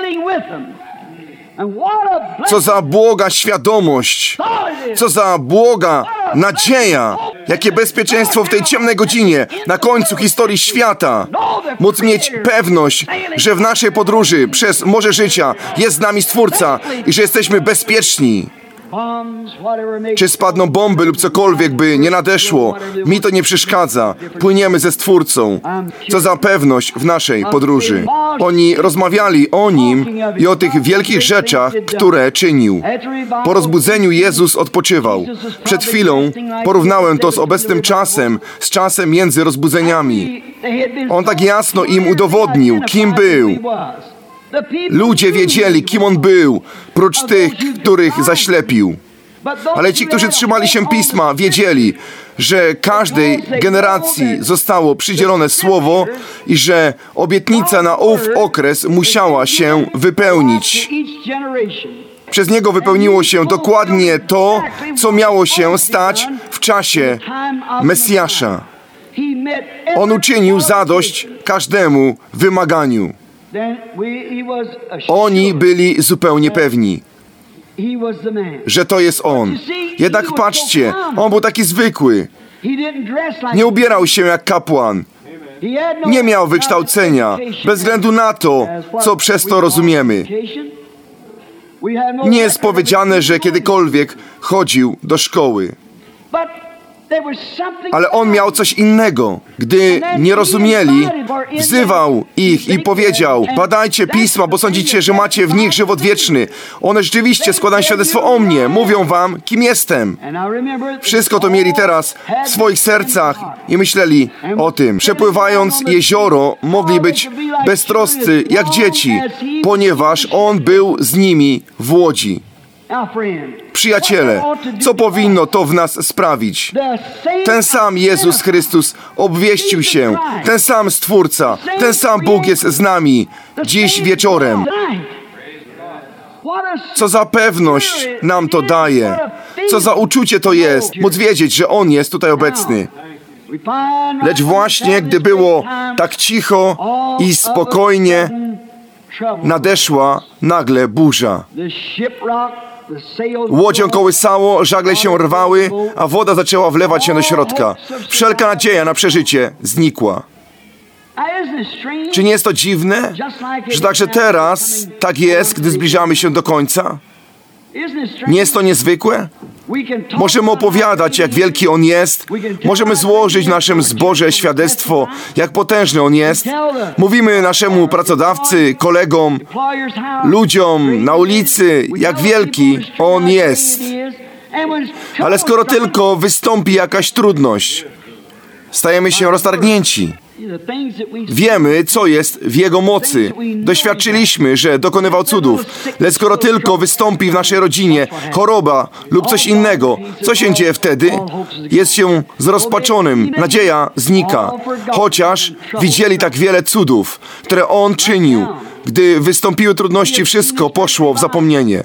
Co za błoga świadomość, co za błoga nadzieja, jakie bezpieczeństwo w tej ciemnej godzinie, na końcu historii świata. Móc mieć pewność, że w naszej podróży przez morze życia jest z nami Stwórca i że jesteśmy bezpieczni. Czy spadną bomby lub cokolwiek by nie nadeszło, mi to nie przeszkadza. Płyniemy ze Stwórcą. Co za pewność w naszej podróży. Oni rozmawiali o Nim i o tych wielkich rzeczach, które czynił. Po rozbudzeniu Jezus odpoczywał. Przed chwilą porównałem to z obecnym czasem, z czasem między rozbudzeniami. On tak jasno im udowodnił, kim był. Ludzie wiedzieli, kim On był, prócz tych, których zaślepił. Ale ci, którzy trzymali się Pisma, wiedzieli, że każdej generacji zostało przydzielone słowo i że obietnica na ów okres musiała się wypełnić. Przez niego wypełniło się dokładnie to, co miało się stać w czasie Mesjasza. On uczynił zadość każdemu wymaganiu. Oni byli zupełnie pewni, że to jest On. Jednak patrzcie, On był taki zwykły. Nie ubierał się jak kapłan. Nie miał wykształcenia, bez względu na to, co przez to rozumiemy. Nie jest powiedziane, że kiedykolwiek chodził do szkoły. Ale On miał coś innego. Gdy nie rozumieli, wzywał ich i powiedział: badajcie Pisma, bo sądzicie, że macie w nich żywot wieczny. One rzeczywiście składają świadectwo o mnie. Mówią wam, kim jestem. Wszystko to mieli teraz w swoich sercach i myśleli o tym. Przepływając jezioro, mogli być beztroscy jak dzieci, ponieważ On był z nimi w łodzi. Przyjaciele, co powinno to w nas sprawić? Ten sam Jezus Chrystus obwieścił się, ten sam Stwórca, ten sam Bóg jest z nami dziś wieczorem. Co za pewność nam to daje, co za uczucie to jest, móc wiedzieć, że On jest tutaj obecny. Lecz właśnie, gdy było tak cicho i spokojnie, nadeszła nagle burza. Łodzią kołysało, żagle się rwały, a woda zaczęła wlewać się do środka. Wszelka nadzieja na przeżycie znikła. Czy nie jest to dziwne, że także teraz tak jest, gdy zbliżamy się do końca? Nie jest to niezwykłe? Możemy opowiadać, jak wielki On jest. Możemy złożyć w naszym zborze świadectwo, jak potężny On jest. Mówimy naszemu pracodawcy, kolegom, ludziom na ulicy, jak wielki On jest. Ale skoro tylko wystąpi jakaś trudność, stajemy się roztargnięci. Wiemy, co jest w Jego mocy. Doświadczyliśmy, że dokonywał cudów. Lecz skoro tylko wystąpi w naszej rodzinie choroba lub coś innego, co się dzieje wtedy? Jest się zrozpaczonym. Nadzieja znika. Chociaż widzieli tak wiele cudów, które On czynił. Gdy wystąpiły trudności, wszystko poszło w zapomnienie.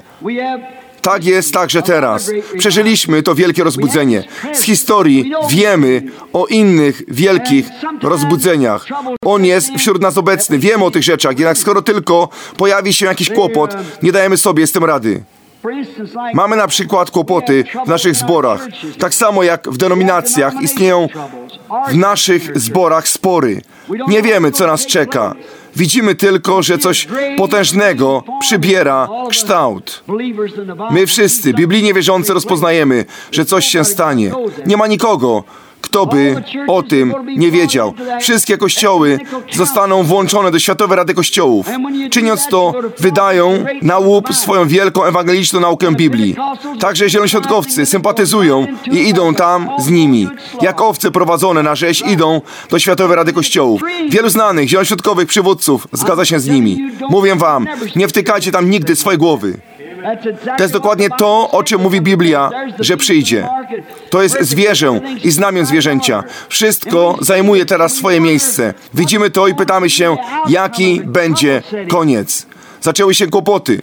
Tak jest także teraz. Przeżyliśmy to wielkie rozbudzenie. Z historii wiemy o innych wielkich rozbudzeniach. On jest wśród nas obecny. Wiemy o tych rzeczach. Jednak skoro tylko pojawi się jakiś kłopot, nie dajemy sobie z tym rady. Mamy na przykład kłopoty w naszych zborach. Tak samo jak w denominacjach istnieją w naszych zborach spory. Nie wiemy, co nas czeka. Widzimy tylko, że coś potężnego przybiera kształt. My wszyscy, biblijnie wierzący, rozpoznajemy, że coś się stanie. Nie ma nikogo, kto by o tym nie wiedział. Wszystkie kościoły zostaną włączone do Światowej Rady Kościołów. Czyniąc to, wydają na łup swoją wielką ewangeliczną naukę Biblii. Także zielonoświątkowcy sympatyzują i idą tam z nimi. Jak owce prowadzone na rzeź idą do Światowej Rady Kościołów. Wielu znanych zielonoświątkowych przywódców zgadza się z nimi. Mówię wam, nie wtykajcie tam nigdy swojej głowy. To jest dokładnie to, o czym mówi Biblia, że przyjdzie. To jest zwierzę i znamion zwierzęcia. Wszystko zajmuje teraz swoje miejsce. Widzimy to i pytamy się, jaki będzie koniec. Zaczęły się kłopoty.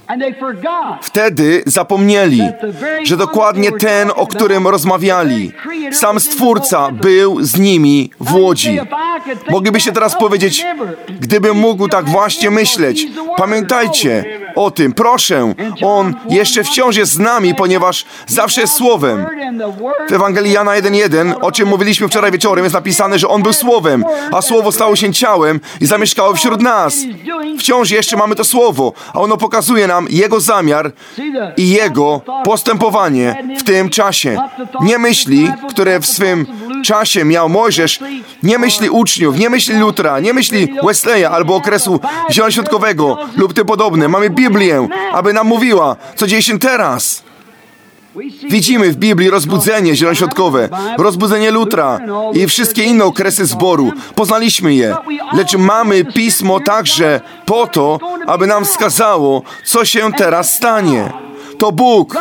Wtedy zapomnieli, że dokładnie ten, o którym rozmawiali, sam Stwórca był z nimi w łodzi. Moglibyście teraz powiedzieć, gdybym mógł tak właśnie myśleć, pamiętajcie o tym, proszę, On jeszcze wciąż jest z nami, ponieważ zawsze jest Słowem. W Ewangelii Jana jeden jeden, o czym mówiliśmy wczoraj wieczorem, jest napisane, że On był Słowem, a Słowo stało się ciałem i zamieszkało wśród nas. Wciąż jeszcze mamy to Słowo, a ono pokazuje nam Jego zamiar i Jego postępowanie w tym czasie. Nie myśli, które w swym czasie miał Mojżesz, nie myśli uczniów, nie myśli Lutra, nie myśli Wesleya albo okresu zielonoświątkowego lub tym podobne. Mamy Biblię, aby nam mówiła, co dzieje się teraz. Widzimy w Biblii rozbudzenie zielonoświątkowe, rozbudzenie Lutra i wszystkie inne okresy zboru. Poznaliśmy je, lecz mamy Pismo także po to, aby nam wskazało, co się teraz stanie. To Bóg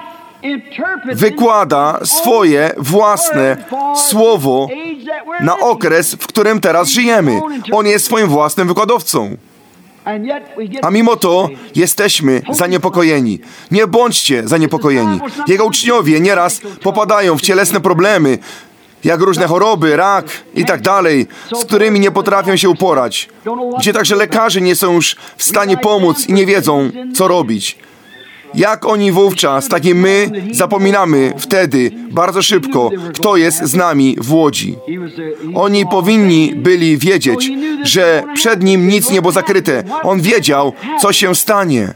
wykłada swoje własne słowo na okres, w którym teraz żyjemy. On jest swoim własnym wykładowcą. A mimo to jesteśmy zaniepokojeni. Nie bądźcie zaniepokojeni. Jego uczniowie nieraz popadają w cielesne problemy, jak różne choroby, rak i tak dalej, z którymi nie potrafią się uporać. Gdzie także lekarze nie są już w stanie pomóc i nie wiedzą, co robić. Jak oni wówczas, tak i my zapominamy wtedy bardzo szybko, kto jest z nami w łodzi. Oni powinni byli wiedzieć, że przed nim nic nie było zakryte. On wiedział, co się stanie.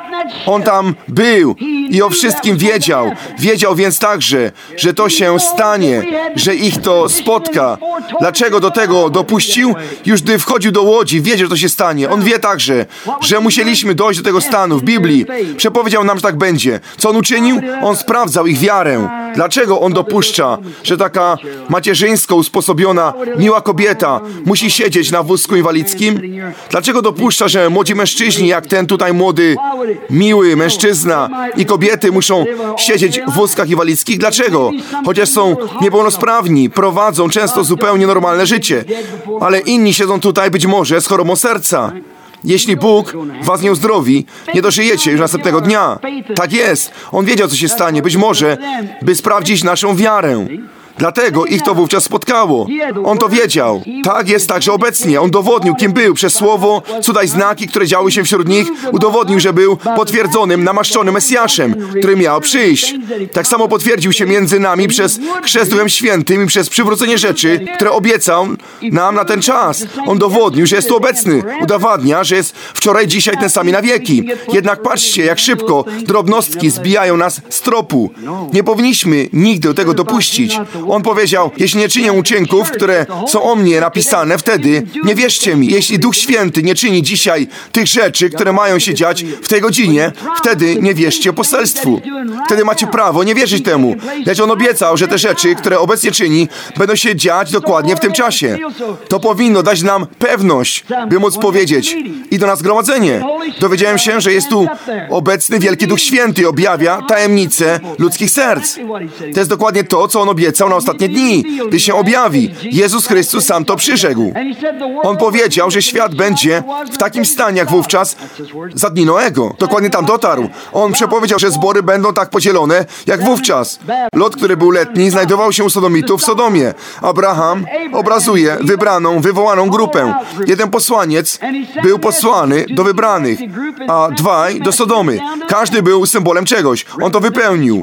On tam był i o wszystkim wiedział. Wiedział więc także, że to się stanie, że ich to spotka. Dlaczego do tego dopuścił? Już gdy wchodził do łodzi, wiedział, że to się stanie. On wie także, że musieliśmy dojść do tego stanu w Biblii. Przepowiedział nam, że tak będzie. Co on uczynił? On sprawdzał ich wiarę. Dlaczego on dopuszcza, że taka macierzyńsko usposobiona, miła kobieta musi siedzieć na wózku inwalidzkim? Dlaczego dopuszcza, że młodzi mężczyźni, jak ten tutaj młody, miły mężczyzna i kobiety muszą siedzieć w wózkach inwalidzkich? Dlaczego? Chociaż są niepełnosprawni, prowadzą często zupełnie normalne życie, ale inni siedzą tutaj być może z chorobą serca. Jeśli Bóg was nie uzdrowi, nie dożyjecie już następnego dnia. Tak jest. On wiedział, co się stanie. Być może, by sprawdzić naszą wiarę. Dlatego ich to wówczas spotkało. On to wiedział. Tak jest także obecnie. On dowodnił, kim był. Przez słowo, cuda i znaki, które działy się wśród nich, udowodnił, że był potwierdzonym, namaszczonym Mesjaszem, który miał przyjść. Tak samo potwierdził się między nami przez chrzest Duchem Świętym i przez przywrócenie rzeczy, które obiecał nam na ten czas. On dowodnił, że jest tu obecny. Udowadnia, że jest wczoraj, dzisiaj ten sam i na wieki. Jednak patrzcie, jak szybko drobnostki zbijają nas z tropu. Nie powinniśmy nigdy do tego dopuścić. On powiedział, jeśli nie czynię uczynków, które są o mnie napisane, wtedy nie wierzcie mi. Jeśli Duch Święty nie czyni dzisiaj tych rzeczy, które mają się dziać w tej godzinie, wtedy nie wierzcie poselstwu. Wtedy macie prawo nie wierzyć temu. Lecz On obiecał, że te rzeczy, które obecnie czyni, będą się dziać dokładnie w tym czasie. To powinno dać nam pewność, by móc powiedzieć, idę na zgromadzenie. Dowiedziałem się, że jest tu obecny wielki Duch Święty i objawia tajemnice ludzkich serc. To jest dokładnie to, co On obiecał na ostatnie dni, gdy się objawi. Jezus Chrystus sam to przyrzekł. On powiedział, że świat będzie w takim stanie jak wówczas za dni Noego. Dokładnie tam dotarł. On przepowiedział, że zbory będą tak podzielone jak wówczas. Lot, który był letni, znajdował się u Sodomitów w Sodomie. Abraham obrazuje wybraną, wywołaną grupę. Jeden posłaniec był posłany do wybranych, a dwaj do Sodomy. Każdy był symbolem czegoś. On to wypełnił.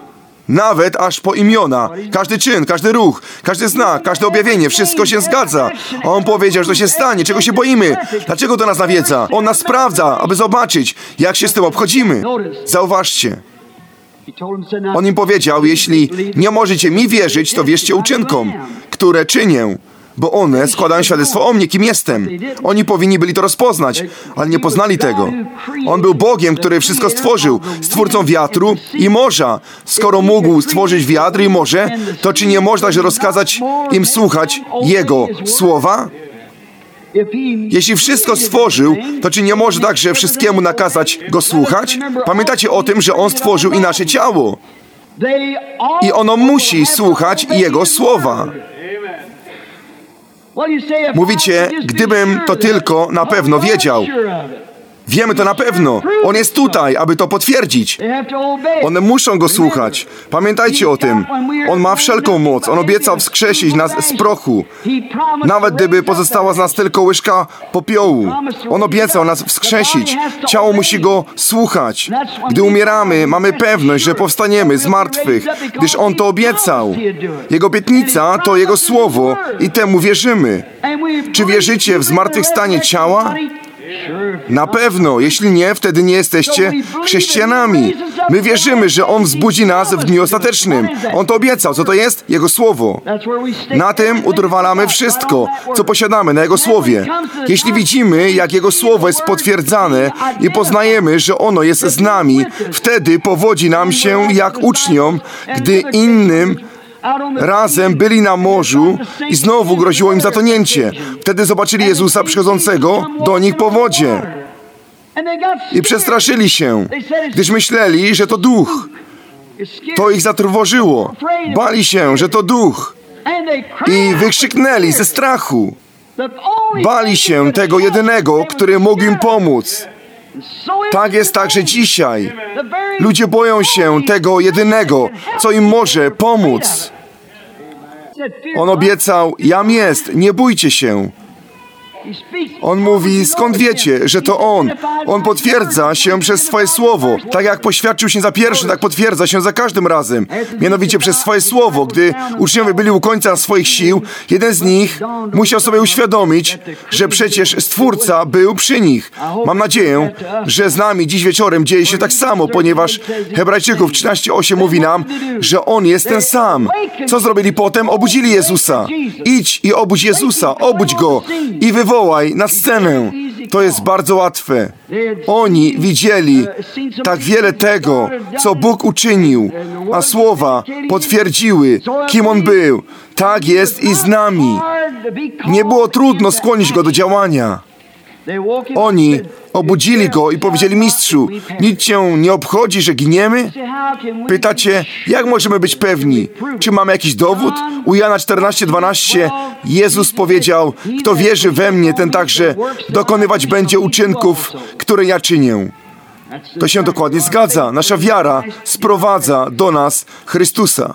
Nawet aż po imiona, każdy czyn, każdy ruch, każdy znak, każde objawienie, wszystko się zgadza. On powiedział, że to się stanie, czego się boimy. Dlaczego do nas nawiedza? On nas sprawdza, aby zobaczyć, jak się z tym obchodzimy. Zauważcie. On im powiedział, jeśli nie możecie mi wierzyć, to wierzcie uczynkom, które czynię, bo one składają świadectwo o mnie, kim jestem. Oni powinni byli to rozpoznać, ale nie poznali tego. On był Bogiem, który wszystko stworzył, stwórcą wiatru i morza. Skoro mógł stworzyć wiatr i morze, to czy nie można, że rozkazać im słuchać Jego słowa? Jeśli wszystko stworzył, to czy nie może także wszystkiemu nakazać Go słuchać? Pamiętacie o tym, że On stworzył i nasze ciało. I ono musi słuchać Jego słowa. Mówicie, gdybym to tylko na pewno wiedział. Wiemy to na pewno. On jest tutaj, aby to potwierdzić. One muszą Go słuchać. Pamiętajcie o tym. On ma wszelką moc. On obiecał wskrzesić nas z prochu. Nawet gdyby pozostała z nas tylko łyżka popiołu. On obiecał nas wskrzesić. Ciało musi Go słuchać. Gdy umieramy, mamy pewność, że powstaniemy z martwych, gdyż On to obiecał. Jego obietnica to Jego słowo i temu wierzymy. Czy wierzycie w zmartwychwstanie ciała? Na pewno. Jeśli nie, wtedy nie jesteście chrześcijanami. My wierzymy, że On wzbudzi nas w dniu ostatecznym. On to obiecał. Co to jest? Jego Słowo. Na tym utrwalamy wszystko, co posiadamy na Jego Słowie. Jeśli widzimy, jak Jego Słowo jest potwierdzane i poznajemy, że ono jest z nami, wtedy powodzi nam się jak uczniom, gdy innym razem byli na morzu i znowu groziło im zatonięcie. Wtedy zobaczyli Jezusa przychodzącego do nich po wodzie. I przestraszyli się, gdyż myśleli, że to duch. To ich zatrwożyło. Bali się, że to duch. I wykrzyknęli ze strachu. Bali się tego jedynego, który mógł im pomóc. Tak jest także dzisiaj. Ludzie boją się tego jedynego, co im może pomóc. On obiecał, jam jest, nie bójcie się. On mówi, skąd wiecie, że to On? On potwierdza się przez swoje słowo. Tak jak poświadczył się za pierwszym, tak potwierdza się za każdym razem. Mianowicie przez swoje słowo. Gdy uczniowie byli u końca swoich sił, jeden z nich musiał sobie uświadomić, że przecież Stwórca był przy nich. Mam nadzieję, że z nami dziś wieczorem dzieje się tak samo, ponieważ Hebrajczyków trzynaście osiem mówi nam, że On jest ten sam. Co zrobili potem? Obudzili Jezusa. Idź i obudź Jezusa, obudź Go i wywołaj na scenę. To jest bardzo łatwe. Oni widzieli tak wiele tego, co Bóg uczynił, a słowa potwierdziły, kim On był. Tak jest i z nami. Nie było trudno skłonić Go do działania. Oni obudzili Go i powiedzieli, mistrzu, nic Cię nie obchodzi, że giniemy? Pytacie, jak możemy być pewni? Czy mamy jakiś dowód? U Jana czternaście dwanaście Jezus powiedział, kto wierzy we mnie, ten także dokonywać będzie uczynków, które ja czynię. To się dokładnie zgadza. Nasza wiara sprowadza do nas Chrystusa.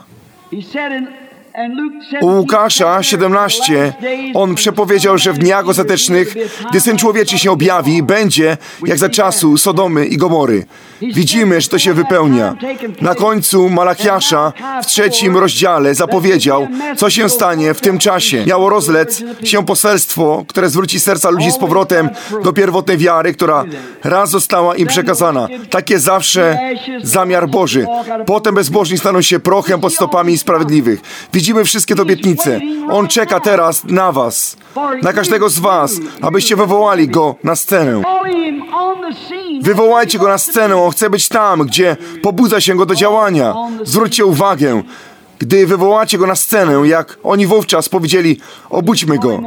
U Łukasza siedemnaście on przepowiedział, że w dniach ostatecznych, gdy Syn Człowieczy się objawi, będzie jak za czasu Sodomy i Gomory. Widzimy, że to się wypełnia. Na końcu Malachiasza w trzecim rozdziale zapowiedział, co się stanie w tym czasie. Miało rozlec się poselstwo, które zwróci serca ludzi z powrotem do pierwotnej wiary, która raz została im przekazana. Tak jest zawsze zamiar Boży. Potem bezbożni staną się prochem pod stopami sprawiedliwych. Widzimy wszystkie te obietnice. On czeka teraz na was, na każdego z was, abyście wywołali Go na scenę. Wywołajcie Go na scenę. On chce być tam, gdzie pobudza się Go do działania. Zwróćcie uwagę. Gdy wywołacie Go na scenę, jak oni wówczas powiedzieli, obudźmy Go.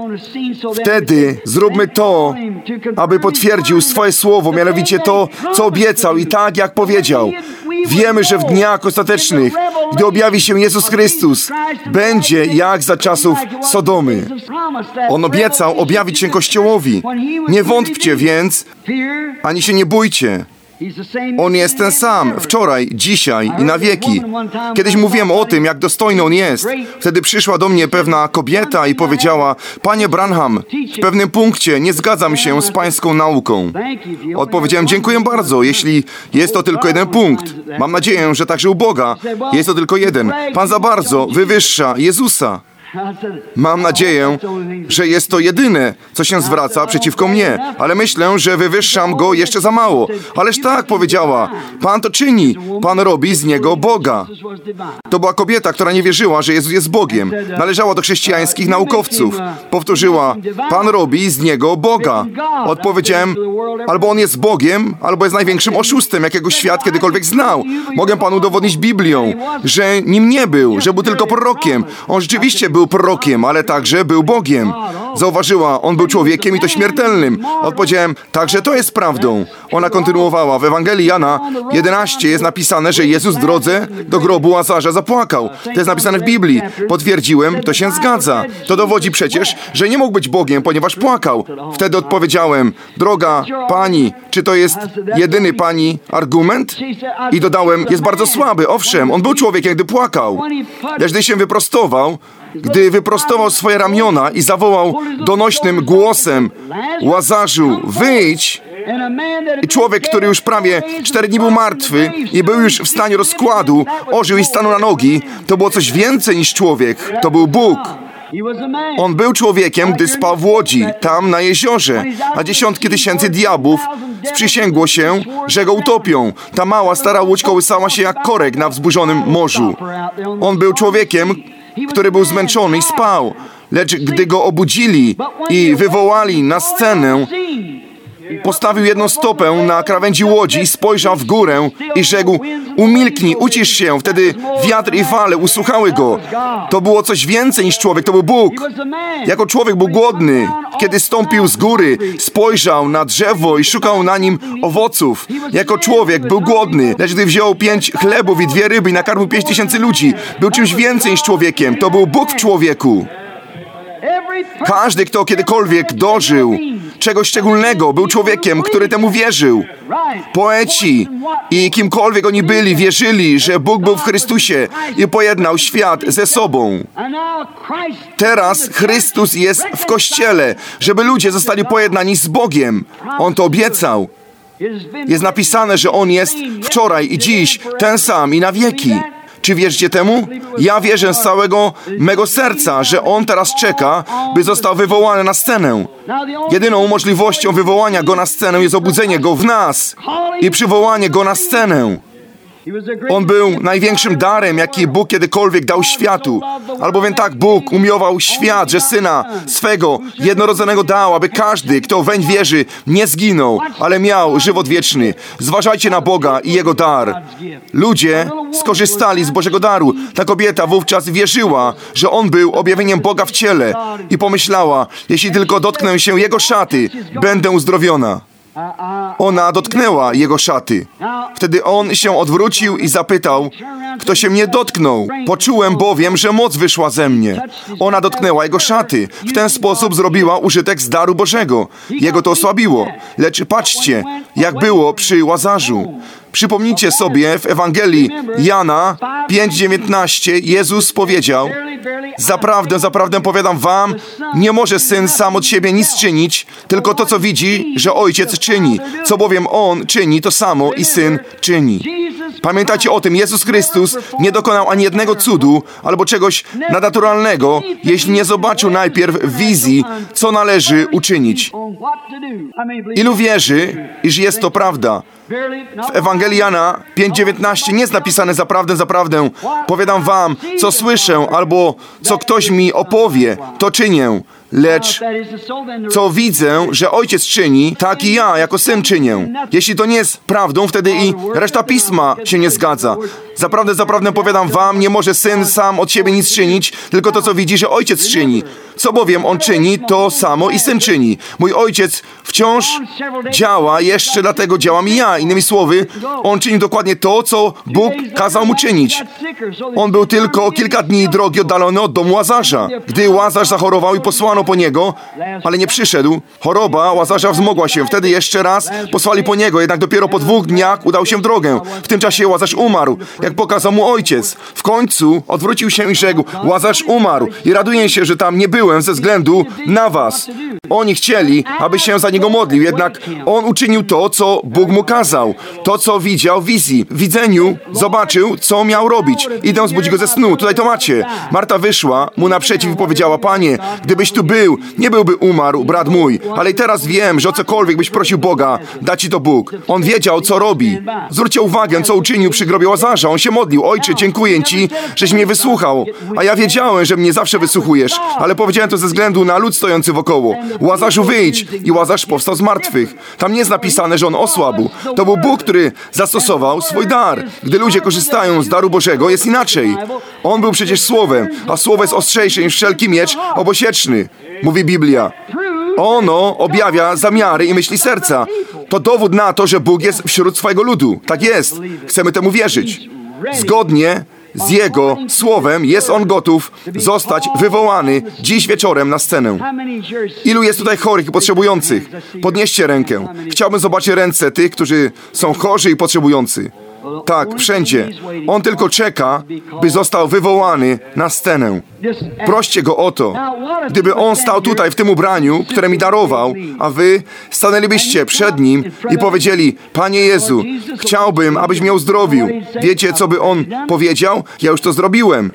Wtedy zróbmy to, aby potwierdził swoje słowo, mianowicie to, co obiecał i tak, jak powiedział. Wiemy, że w dniach ostatecznych, gdy objawi się Jezus Chrystus, będzie jak za czasów Sodomy. On obiecał objawić się Kościołowi. Nie wątpcie więc, ani się nie bójcie. On jest ten sam, wczoraj, dzisiaj i na wieki. Kiedyś mówiłem o tym, jak dostojny On jest. Wtedy przyszła do mnie pewna kobieta i powiedziała, Panie Branham, w pewnym punkcie nie zgadzam się z pańską nauką. Odpowiedziałem, dziękuję bardzo, jeśli jest to tylko jeden punkt. Mam nadzieję, że także u Boga jest to tylko jeden. Pan za bardzo wywyższa Jezusa. Mam nadzieję, że jest to jedyne, co się zwraca przeciwko mnie, ale myślę, że wywyższam Go jeszcze za mało. Ależ tak, powiedziała, Pan to czyni, Pan robi z Niego Boga. To była kobieta, która nie wierzyła, że Jezus jest Bogiem. Należała do chrześcijańskich naukowców. Powtórzyła, Pan robi z Niego Boga. Odpowiedziałem, albo On jest Bogiem, albo jest największym oszustem, jakiego świat kiedykolwiek znał. Mogę Panu udowodnić Biblią, że nim nie był, że był tylko prorokiem. On rzeczywiście był prorokiem, ale także był Bogiem. Zauważyła, On był człowiekiem i to śmiertelnym. Odpowiedziałem, także to jest prawdą. Ona kontynuowała, w Ewangelii Jana jedenaście jest napisane, że Jezus w drodze do grobu Łazarza zapłakał. To jest napisane w Biblii. Potwierdziłem, to się zgadza. To dowodzi przecież, że nie mógł być Bogiem, ponieważ płakał. Wtedy odpowiedziałem, droga Pani, czy to jest jedyny Pani argument? I dodałem, jest bardzo słaby. Owszem, On był człowiekiem, gdy płakał. Lecz gdy się wyprostował, gdy wyprostował swoje ramiona i zawołał donośnym głosem, Łazarzu, wyjdź! I człowiek, który już prawie cztery dni był martwy i był już w stanie rozkładu, ożył i stanął na nogi. To było coś więcej niż człowiek. To był Bóg. On był człowiekiem, gdy spał w łodzi, tam na jeziorze, a dziesiątki tysięcy diabłów sprzysięgło się, że go utopią. Ta mała, stara łódź kołysała się jak korek na wzburzonym morzu. On był człowiekiem, który był zmęczony i spał, lecz gdy go obudzili i wywołali na scenę, postawił jedną stopę na krawędzi łodzi, spojrzał w górę i rzekł, umilknij, ucisz się. Wtedy wiatr i fale usłuchały go. To było coś więcej niż człowiek, to był Bóg. Jako człowiek był głodny. Kiedy stąpił z góry, spojrzał na drzewo i szukał na nim owoców. Jako człowiek był głodny, lecz gdy wziął pięć chlebów i dwie ryby i nakarmił pięć tysięcy ludzi, był czymś więcej niż człowiekiem. To był Bóg w człowieku. Każdy, kto kiedykolwiek dożył, czegoś szczególnego. Był człowiekiem, który temu wierzył. Poeci i kimkolwiek oni byli, wierzyli, że Bóg był w Chrystusie i pojednał świat ze sobą. Teraz Chrystus jest w Kościele, żeby ludzie zostali pojednani z Bogiem. On to obiecał. Jest napisane, że On jest wczoraj i dziś ten sam i na wieki. Czy wierzycie temu? Ja wierzę z całego mego serca, że On teraz czeka, by został wywołany na scenę. Jedyną możliwością wywołania Go na scenę jest obudzenie Go w nas i przywołanie Go na scenę. On był największym darem, jaki Bóg kiedykolwiek dał światu. Albowiem tak Bóg umiłował świat, że Syna swego jednorodzonego dał, aby każdy, kto weń wierzy, nie zginął, ale miał żywot wieczny. Zważajcie na Boga i Jego dar. Ludzie skorzystali z Bożego daru. Ta kobieta wówczas wierzyła, że On był objawieniem Boga w ciele i pomyślała, jeśli tylko dotknę się Jego szaty, będę uzdrowiona. Ona dotknęła Jego szaty. Wtedy On się odwrócił i zapytał, kto się mnie dotknął? Poczułem bowiem, że moc wyszła ze mnie. Ona dotknęła Jego szaty. W ten sposób zrobiła użytek z daru Bożego. Jego to osłabiło. Lecz patrzcie, jak było przy Łazarzu. Przypomnijcie sobie, w Ewangelii Jana pięć dziewiętnaście Jezus powiedział, zaprawdę, zaprawdę powiadam wam, nie może Syn sam od siebie nic czynić, tylko to, co widzi, że Ojciec czyni. Co bowiem On czyni, to samo i Syn czyni. Pamiętajcie o tym, Jezus Chrystus nie dokonał ani jednego cudu albo czegoś nadnaturalnego, jeśli nie zobaczył najpierw wizji, co należy uczynić. Ilu wierzy, iż jest to prawda? W Ewangelii Jana pięć dziewiętnaście nie jest napisane zaprawdę, zaprawdę, powiadam wam, co słyszę, albo co ktoś mi opowie, to czynię. Lecz co widzę, że Ojciec czyni, tak i ja jako Syn czynię. Jeśli to nie jest prawdą, wtedy i reszta Pisma się nie zgadza. Zaprawdę, zaprawdę powiadam wam, nie może Syn sam od siebie nic czynić, tylko to, co widzi, że Ojciec czyni. Co bowiem On czyni, to samo i Syn czyni. Mój Ojciec wciąż działa, jeszcze dlatego działam i ja. Innymi słowy, On czyni dokładnie to, co Bóg kazał Mu czynić. On był tylko kilka dni drogi oddalony od domu Łazarza. Gdy Łazarz zachorował i posłano po niego, ale nie przyszedł, choroba Łazarza wzmogła się. Wtedy jeszcze raz posłali po niego, jednak dopiero po dwóch dniach udał się w drogę. W tym czasie Łazarz umarł, jak pokazał mu Ojciec. W końcu odwrócił się i rzekł, Łazarz umarł i raduję się, że tam nie byłem ze względu na was. Oni chcieli, aby się za niego modlił, jednak on uczynił to, co Bóg mu kazał. To, co widział w wizji. W widzeniu zobaczył, co miał robić. Idę zbudzić go ze snu. Tutaj to macie. Marta wyszła mu naprzeciw i powiedziała, Panie, gdybyś tu był, nie byłby umarł, brat mój, ale i teraz wiem, że o cokolwiek byś prosił Boga, da ci to Bóg. On wiedział, co robi. Zwróćcie uwagę, co uczynił przy grobie Łazarza. On się modlił. Ojcze, dziękuję Ci, żeś mnie wysłuchał. A ja wiedziałem, że mnie zawsze wysłuchujesz, ale powiedziałem to ze względu na lud stojący wokoło. Łazarzu, wyjdź! I Łazarz powstał z martwych. Tam nie jest napisane, że on osłabł. To był Bóg, który zastosował swój dar. Gdy ludzie korzystają z daru Bożego, jest inaczej. On był przecież Słowem, a Słowo jest ostrzejsze niż wszelki miecz obosieczny, mówi Biblia. Ono objawia zamiary i myśli serca. To dowód na to, że Bóg jest wśród swojego ludu. Tak jest. Chcemy temu wierzyć. Zgodnie z Jego Słowem jest On gotów zostać wywołany dziś wieczorem na scenę. Ilu jest tutaj chorych i potrzebujących? Podnieście rękę. Chciałbym zobaczyć ręce tych, którzy są chorzy i potrzebujący. Tak, wszędzie. On tylko czeka, by został wywołany na scenę. Proście Go o to. Gdyby On stał tutaj w tym ubraniu, które mi darował, a wy stanęlibyście przed Nim i powiedzieli, Panie Jezu, chciałbym, abyś mnie uzdrowił. Wiecie, co by On powiedział? Ja już to zrobiłem.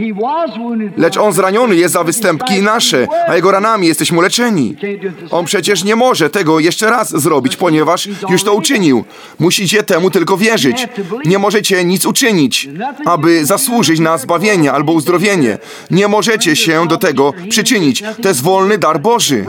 Lecz On zraniony jest za występki nasze, a Jego ranami jesteśmy uleczeni. On przecież nie może tego jeszcze raz zrobić, ponieważ już to uczynił. Musicie temu tylko wierzyć. Nie możecie nic uczynić, aby zasłużyć na zbawienie albo uzdrowienie. Nie możecie się do tego przyczynić. To jest wolny dar Boży.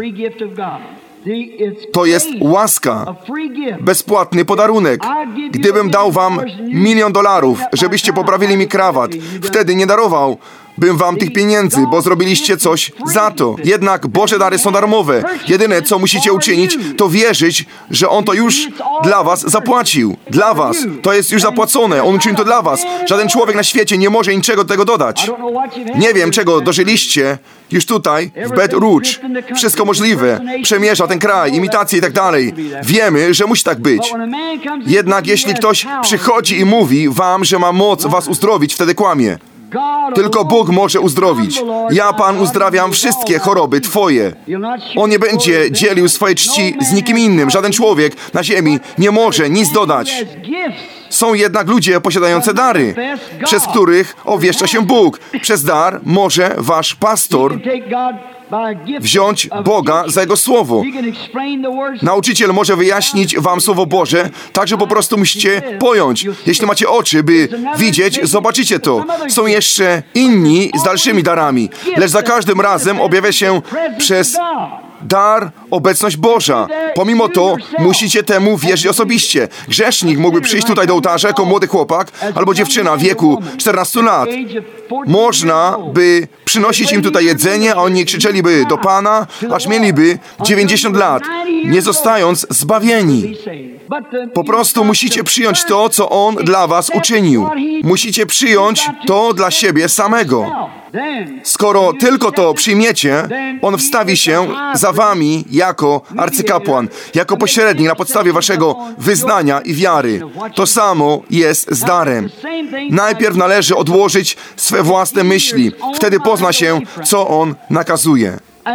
To jest łaska, bezpłatny podarunek. Gdybym dał wam milion dolarów, żebyście poprawili mi krawat, wtedy nie darowałbym bym wam tych pieniędzy, bo zrobiliście coś za to. Jednak Boże dary są darmowe. Jedyne, co musicie uczynić, to wierzyć, że On to już dla was zapłacił. Dla was. To jest już zapłacone. On uczynił to dla was. Żaden człowiek na świecie nie może niczego do tego dodać. Nie wiem, czego dożyliście już tutaj, w Baton Rouge. Wszystko możliwe. Przemierza ten kraj, imitacje i tak dalej. Wiemy, że musi tak być. Jednak jeśli ktoś przychodzi i mówi wam, że ma moc was uzdrowić, wtedy kłamie. Tylko Bóg może uzdrowić. Ja, Pan, uzdrawiam wszystkie choroby Twoje. On nie będzie dzielił swojej czci z nikim innym. Żaden człowiek na ziemi nie może nic dodać. Są jednak ludzie posiadający dary, przez których obwieszcza się Bóg. Przez dar może wasz pastor wziąć Boga za Jego Słowo. Nauczyciel może wyjaśnić wam Słowo Boże, tak, że po prostu musicie pojąć. Jeśli macie oczy, by widzieć, zobaczycie to. Są jeszcze inni z dalszymi darami, lecz za każdym razem objawia się przez dar obecność Boża. Pomimo to musicie temu wierzyć osobiście. Grzesznik mógłby przyjść tutaj do ołtarza jako młody chłopak albo dziewczyna w wieku czternastu lat. Można by przynosić im tutaj jedzenie, a oni krzyczeliby do Pana, aż mieliby dziewięćdziesiąt lat, nie zostając zbawieni. Po prostu musicie przyjąć to, co On dla was uczynił. Musicie przyjąć to dla siebie samego. Skoro tylko to przyjmiecie, On wstawi się za wami jako arcykapłan, jako pośrednik na podstawie waszego wyznania i wiary. To samo jest z darem. Najpierw należy odłożyć swe własne myśli. Wtedy pozna się, co On nakazuje.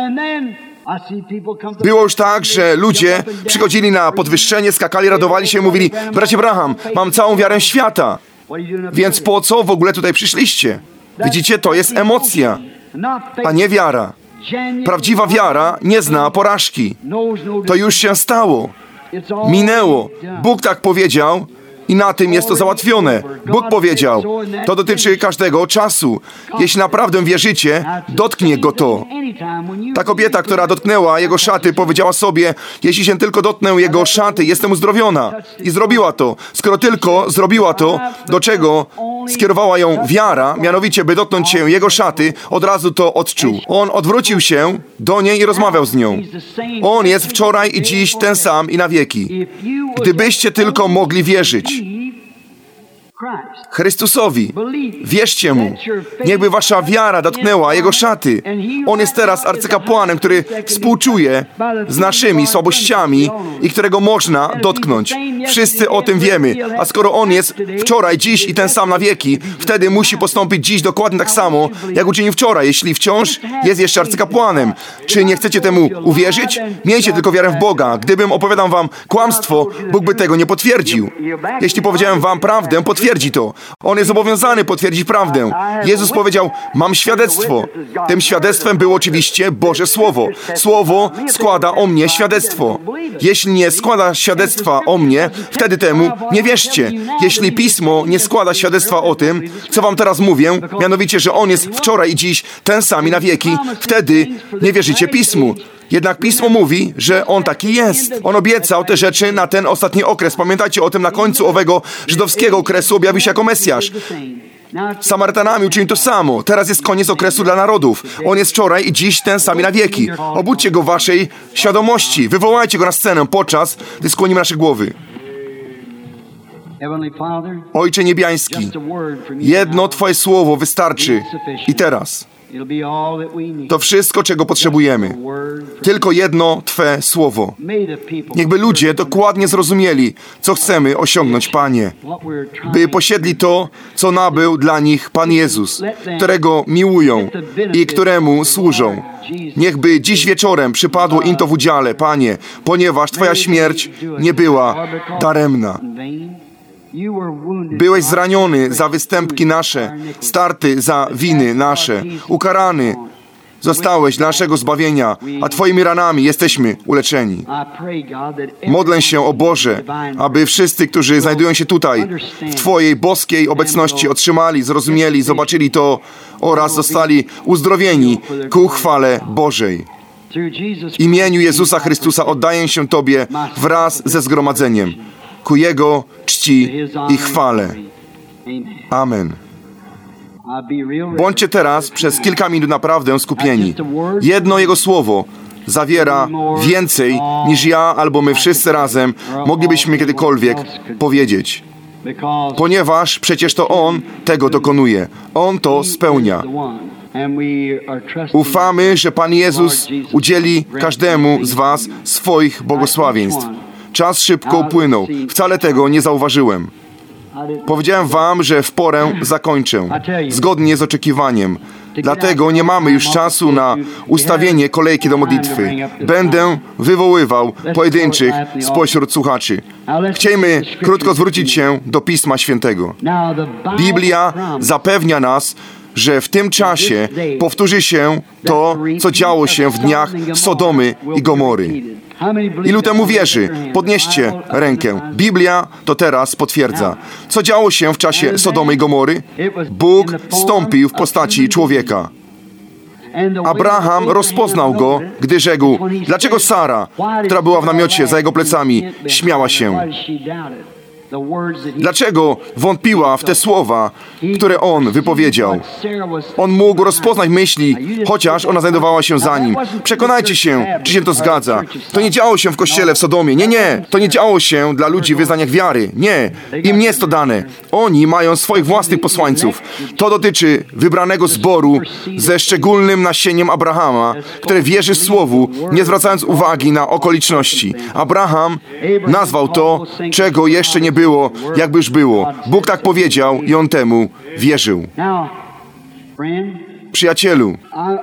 Było już tak, że ludzie przychodzili na podwyższenie, skakali, radowali się i mówili: bracie Branham, mam całą wiarę świata, więc po co w ogóle tutaj przyszliście? Widzicie, to jest emocja, a nie wiara. Prawdziwa wiara nie zna porażki. To już się stało. Minęło. Bóg tak powiedział i na tym jest to załatwione. Bóg powiedział, to dotyczy każdego czasu. Jeśli naprawdę wierzycie, dotknie go to. Ta kobieta, która dotknęła jego szaty, powiedziała sobie: jeśli się tylko dotknę jego szaty, jestem uzdrowiona. I zrobiła to. Skoro tylko zrobiła to, do czego skierowała ją wiara, mianowicie by dotknąć się jego szaty, od razu to odczuł. On odwrócił się do niej i rozmawiał z nią. On jest wczoraj i dziś ten sam i na wieki. Gdybyście tylko mogli wierzyć Chrystusowi, wierzcie Mu. Niechby wasza wiara dotknęła Jego szaty. On jest teraz arcykapłanem, który współczuje z naszymi słabościami i którego można dotknąć. Wszyscy o tym wiemy. A skoro On jest wczoraj, dziś i ten sam na wieki, wtedy musi postąpić dziś dokładnie tak samo, jak uczynił wczoraj, jeśli wciąż jest jeszcze arcykapłanem. Czy nie chcecie temu uwierzyć? Miejcie tylko wiarę w Boga. Gdybym opowiadał wam kłamstwo, Bóg by tego nie potwierdził. Jeśli powiedziałem wam prawdę, potwierdził to. On jest zobowiązany potwierdzić prawdę. Jezus powiedział: mam świadectwo. Tym świadectwem było oczywiście Boże Słowo. Słowo składa o mnie świadectwo. Jeśli nie składa świadectwa o mnie, wtedy temu nie wierzcie. Jeśli Pismo nie składa świadectwa o tym, co wam teraz mówię, mianowicie, że On jest wczoraj i dziś ten sam i na wieki, wtedy nie wierzycie Pismu. Jednak Pismo mówi, że On taki jest. On obiecał te rzeczy na ten ostatni okres. Pamiętajcie o tym, na końcu owego żydowskiego okresu objawił się jako Mesjasz. Z Samarytanami uczynił to samo. Teraz jest koniec okresu dla narodów. On jest wczoraj i dziś ten sam i na wieki. Obudźcie Go w waszej świadomości. Wywołajcie Go na scenę podczas, gdy skłonimy nasze głowy. Ojcze niebiański, jedno Twoje słowo wystarczy i teraz. To wszystko, czego potrzebujemy. Tylko jedno Twe słowo. Niechby ludzie dokładnie zrozumieli, co chcemy osiągnąć, Panie. By posiedli to, co nabył dla nich Pan Jezus, którego miłują i któremu służą. Niechby dziś wieczorem przypadło im to w udziale, Panie, ponieważ Twoja śmierć nie była daremna. Byłeś zraniony za występki nasze, starty za winy nasze, ukarany zostałeś dla naszego zbawienia, a Twoimi ranami jesteśmy uleczeni. Modlę się, o Boże, aby wszyscy, którzy znajdują się tutaj, w Twojej boskiej obecności otrzymali, zrozumieli, zobaczyli to oraz zostali uzdrowieni ku chwale Bożej. W imieniu Jezusa Chrystusa oddaję się Tobie wraz ze zgromadzeniem, ku Jego czci i chwale. Amen. Bądźcie teraz przez kilka minut naprawdę skupieni. Jedno Jego słowo zawiera więcej niż ja albo my wszyscy razem moglibyśmy kiedykolwiek powiedzieć. Ponieważ przecież to On tego dokonuje. On to spełnia. Ufamy, że Pan Jezus udzieli każdemu z was swoich błogosławieństw. Czas szybko upłynął. Wcale tego nie zauważyłem. Powiedziałem wam, że w porę zakończę, zgodnie z oczekiwaniem. Dlatego nie mamy już czasu na ustawienie kolejki do modlitwy. Będę wywoływał pojedynczych spośród słuchaczy. Chciejmy krótko zwrócić się do Pisma Świętego. Biblia zapewnia nas, że w tym czasie powtórzy się to, co działo się w dniach Sodomy i Gomory. Ilu temu wierzy? Podnieście rękę. Biblia to teraz potwierdza. Co działo się w czasie Sodomy i Gomory? Bóg wstąpił w postaci człowieka. Abraham rozpoznał go, gdy rzekł: dlaczego Sara, która była w namiocie za jego plecami, śmiała się? Dlaczego wątpiła w te słowa, które on wypowiedział? On mógł rozpoznać myśli, chociaż ona znajdowała się za nim. Przekonajcie się, czy się to zgadza. To nie działo się w kościele w Sodomie. Nie, nie. To nie działo się dla ludzi w wyznaniach wiary. Nie. Im nie jest to dane. Oni mają swoich własnych posłańców. To dotyczy wybranego zboru ze szczególnym nasieniem Abrahama, które wierzy Słowu, nie zwracając uwagi na okoliczności. Abraham nazwał to, czego jeszcze nie było, jakby już było. Bóg tak powiedział i on temu wierzył. Przyjacielu,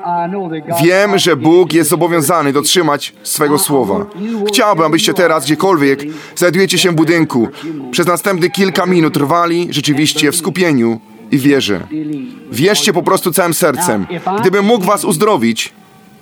wiem, że Bóg jest zobowiązany dotrzymać swego słowa. Chciałbym, abyście teraz, gdziekolwiek znajdujecie się w budynku, przez następne kilka minut trwali rzeczywiście w skupieniu i wierze. Wierzcie po prostu całym sercem. Gdybym mógł was uzdrowić,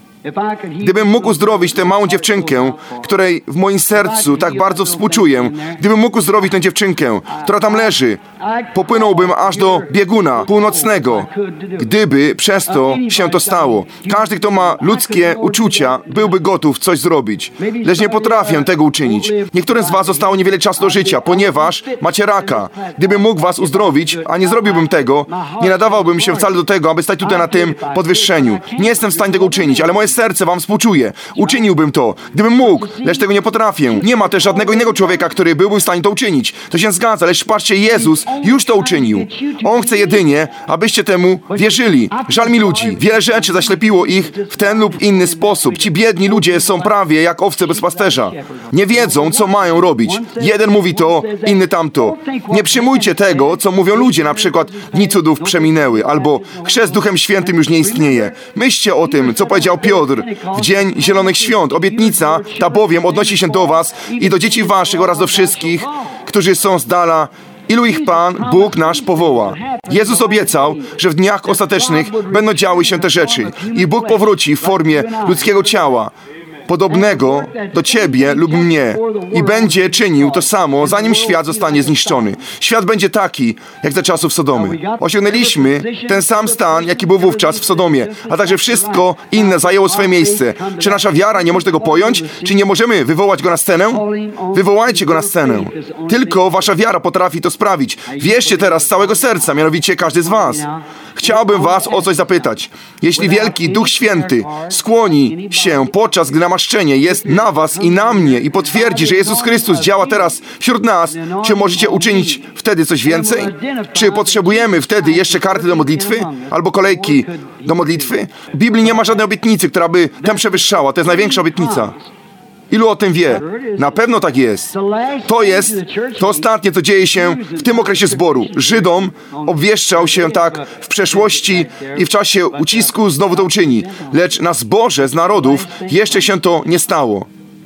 Gdybym mógł uzdrowić tę małą dziewczynkę, której w moim sercu tak bardzo współczuję, gdybym mógł uzdrowić tę dziewczynkę, która tam leży, popłynąłbym aż do bieguna północnego, gdyby przez to się to stało. Każdy, kto ma ludzkie uczucia, byłby gotów coś zrobić, lecz nie potrafię tego uczynić. Niektórym z was zostało niewiele czasu do życia, ponieważ macie raka. Gdybym mógł was uzdrowić, a nie zrobiłbym tego, nie nadawałbym się wcale do tego, aby stać tutaj na tym podwyższeniu. Nie jestem w stanie tego uczynić, ale moje serce wam współczuje. Uczyniłbym to, gdybym mógł, lecz tego nie potrafię. Nie ma też żadnego innego człowieka, który byłby w stanie to uczynić. To się zgadza, lecz patrzcie, Jezus już to uczynił. On chce jedynie, abyście temu wierzyli. Żal mi ludzi. Wiele rzeczy zaślepiło ich w ten lub inny sposób. Ci biedni ludzie są prawie jak owce bez pasterza. Nie wiedzą, co mają robić. Jeden mówi to, inny tamto. Nie przyjmujcie tego, co mówią ludzie, na przykład dni cudów przeminęły, albo chrzest Duchem Świętym już nie istnieje. Myślcie o tym, co powiedział Piotr w dzień Zielonych Świąt. Obietnica ta bowiem odnosi się do was i do dzieci waszych oraz do wszystkich, którzy są z dala, ilu ich Pan, Bóg nasz powoła. Jezus obiecał, że w dniach ostatecznych będą działy się te rzeczy i Bóg powróci w formie ludzkiego ciała, podobnego do ciebie lub mnie i będzie czynił to samo, zanim świat zostanie zniszczony. Świat będzie taki, jak za czasów Sodomy. Osiągnęliśmy ten sam stan, jaki był wówczas w Sodomie, a także wszystko inne zajęło swoje miejsce. Czy nasza wiara nie może tego pojąć? Czy nie możemy wywołać go na scenę? Wywołajcie go na scenę. Tylko wasza wiara potrafi to sprawić. Wierzcie teraz z całego serca, mianowicie każdy z was. Chciałbym was o coś zapytać. Jeśli wielki Duch Święty skłoni się, podczas gdy namaszczenie jest na was i na mnie i potwierdzi, że Jezus Chrystus działa teraz wśród nas, czy możecie uczynić wtedy coś więcej? Czy potrzebujemy wtedy jeszcze karty do modlitwy? Albo kolejki do modlitwy? W Biblii nie ma żadnej obietnicy, która by tę przewyższała. To jest największa obietnica. Ilu o tym wie? Na pewno tak jest. To jest to ostatnie, co dzieje się w tym okresie zboru. Żydom obwieszczał się tak w przeszłości i w czasie ucisku znowu to uczyni. Lecz na zborze z narodów jeszcze się to nie stało.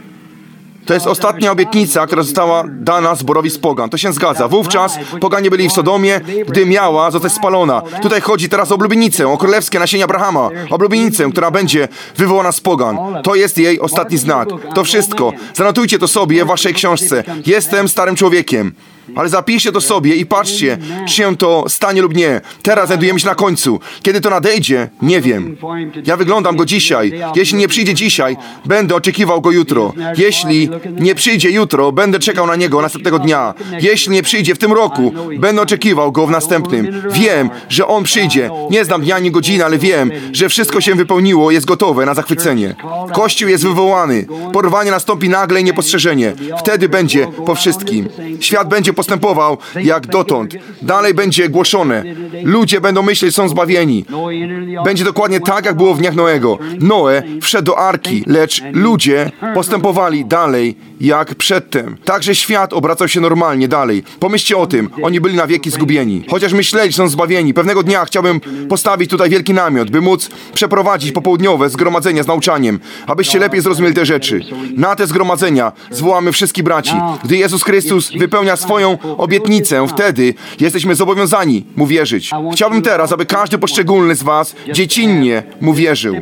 To jest ostatnia obietnica, która została dana zborowi z pogan. To się zgadza. Wówczas poganie byli w Sodomie, gdy miała zostać spalona. Tutaj chodzi teraz o oblubienicę, o królewskie nasienie Abrahama. Oblubienicę, która będzie wywołana z pogan. To jest jej ostatni znak. To wszystko. Zanotujcie to sobie w waszej książce. Jestem starym człowiekiem. Ale zapiszcie to sobie i patrzcie, czy się to stanie lub nie. Teraz znajdujemy się na końcu. Kiedy to nadejdzie, nie wiem. Ja wyglądam go dzisiaj. Jeśli nie przyjdzie dzisiaj, będę oczekiwał go jutro. Jeśli nie przyjdzie jutro, będę czekał na niego następnego dnia. Jeśli nie przyjdzie w tym roku, będę oczekiwał go w następnym. Wiem, że on przyjdzie. Nie znam dnia ani godziny, ale wiem, że wszystko się wypełniło, jest gotowe na zachwycenie. Kościół jest wywołany. Porwanie nastąpi nagle i niepostrzeżenie. Wtedy będzie po wszystkim. Świat będzie postępował jak dotąd. Dalej będzie głoszone. Ludzie będą myśleć, są zbawieni. Będzie dokładnie tak, jak było w dniach Noego. Noe wszedł do arki, lecz ludzie postępowali dalej jak przedtem. Także świat obracał się normalnie dalej. Pomyślcie o tym. Oni byli na wieki zgubieni. Chociaż myśleli, że są zbawieni. Pewnego dnia chciałbym postawić tutaj wielki namiot, by móc przeprowadzić popołudniowe zgromadzenia z nauczaniem, abyście lepiej zrozumieli te rzeczy. Na te zgromadzenia zwołamy wszystkich braci. Gdy Jezus Chrystus wypełnia swoją obietnicę, wtedy jesteśmy zobowiązani Mu wierzyć. Chciałbym teraz, aby każdy poszczególny z was dziecinnie Mu wierzył.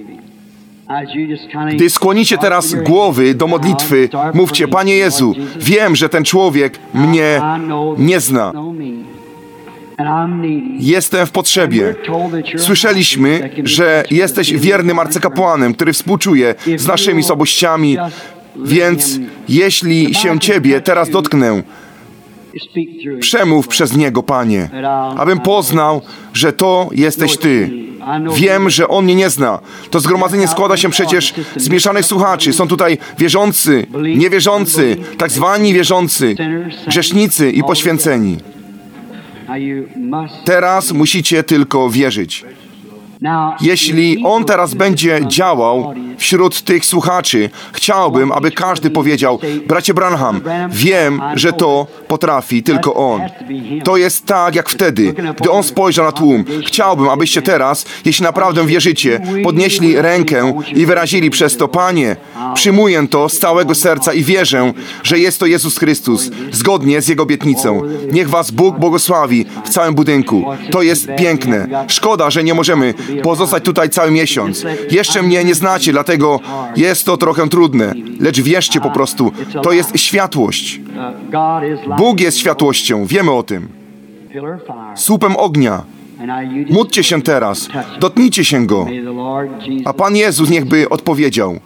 Gdy skłonicie teraz głowy do modlitwy, mówcie: Panie Jezu, wiem, że ten człowiek mnie nie zna. Jestem w potrzebie. Słyszeliśmy, że jesteś wiernym arcykapłanem, który współczuje z naszymi słabościami, więc jeśli się Ciebie teraz dotknę, przemów przez niego, Panie, abym poznał, że to jesteś Ty. Wiem, że on mnie nie zna. To zgromadzenie składa się przecież z mieszanych słuchaczy. Są tutaj wierzący, niewierzący, tak zwani wierzący, grzesznicy i poświęceni. Teraz musicie tylko wierzyć. Jeśli On teraz będzie działał wśród tych słuchaczy, chciałbym, aby każdy powiedział: bracie Branham, wiem, że to potrafi tylko On. To jest tak, jak wtedy, gdy On spojrzał na tłum. Chciałbym, abyście teraz, jeśli naprawdę wierzycie, podnieśli rękę i wyrazili przez to: Panie, przyjmuję to z całego serca i wierzę, że jest to Jezus Chrystus, zgodnie z Jego obietnicą. Niech was Bóg błogosławi w całym budynku. To jest piękne. Szkoda, że nie możemy pozostać tutaj cały miesiąc. Jeszcze mnie nie znacie, dlatego jest to trochę trudne. Lecz wierzcie po prostu, to jest światłość. Bóg jest światłością, wiemy o tym. Słupem ognia. Módlcie się teraz, dotknijcie się Go, a Pan Jezus niechby odpowiedział.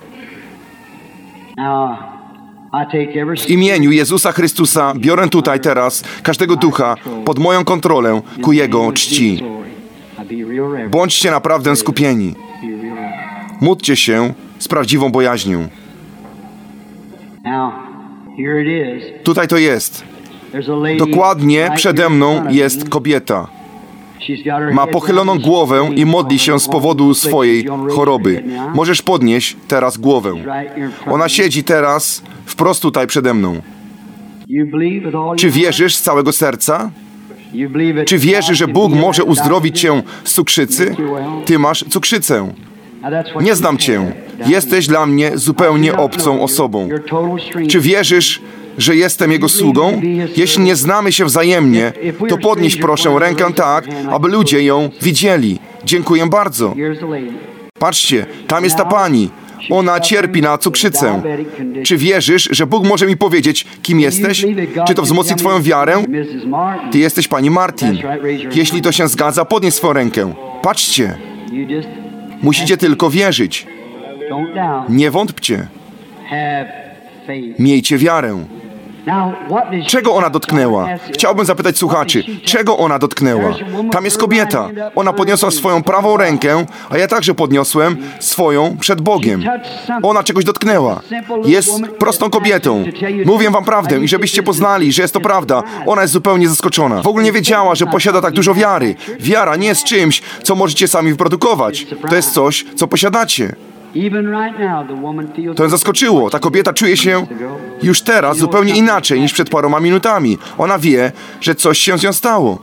W imieniu Jezusa Chrystusa biorę tutaj teraz każdego ducha pod moją kontrolę ku Jego czci. Bądźcie naprawdę skupieni. Módlcie się z prawdziwą bojaźnią. Tutaj to jest. Dokładnie przede mną jest kobieta. Ma pochyloną głowę i modli się z powodu swojej choroby. Możesz podnieść teraz głowę. Ona siedzi teraz wprost tutaj przede mną. Czy wierzysz z całego serca? Czy wierzysz, że Bóg może uzdrowić cię z cukrzycy? Ty masz cukrzycę. Nie znam cię. Jesteś dla mnie zupełnie obcą osobą. Czy wierzysz, że jestem Jego sługą? Jeśli nie znamy się wzajemnie, to podnieś proszę rękę tak, aby ludzie ją widzieli. Dziękuję bardzo. Patrzcie, tam jest ta pani. Ona cierpi na cukrzycę. Czy wierzysz, że Bóg może mi powiedzieć, kim jesteś? Czy to wzmocni twoją wiarę? Ty jesteś pani Martin. Jeśli to się zgadza, podnieś swoją rękę. Patrzcie. Musicie tylko wierzyć. Nie wątpcie. Miejcie wiarę. Czego ona dotknęła? Chciałbym zapytać słuchaczy, czego ona dotknęła? Tam jest kobieta. Ona podniosła swoją prawą rękę, a ja także podniosłem swoją przed Bogiem. Ona czegoś dotknęła. Jest prostą kobietą. Mówię wam prawdę i żebyście poznali, że jest to prawda. Ona jest zupełnie zaskoczona. W ogóle nie wiedziała, że posiada tak dużo wiary. Wiara nie jest czymś, co możecie sami wyprodukować. To jest coś, co posiadacie. To ją zaskoczyło. Ta kobieta czuje się już teraz zupełnie inaczej niż przed paroma minutami. Ona wie, że coś się z nią stało.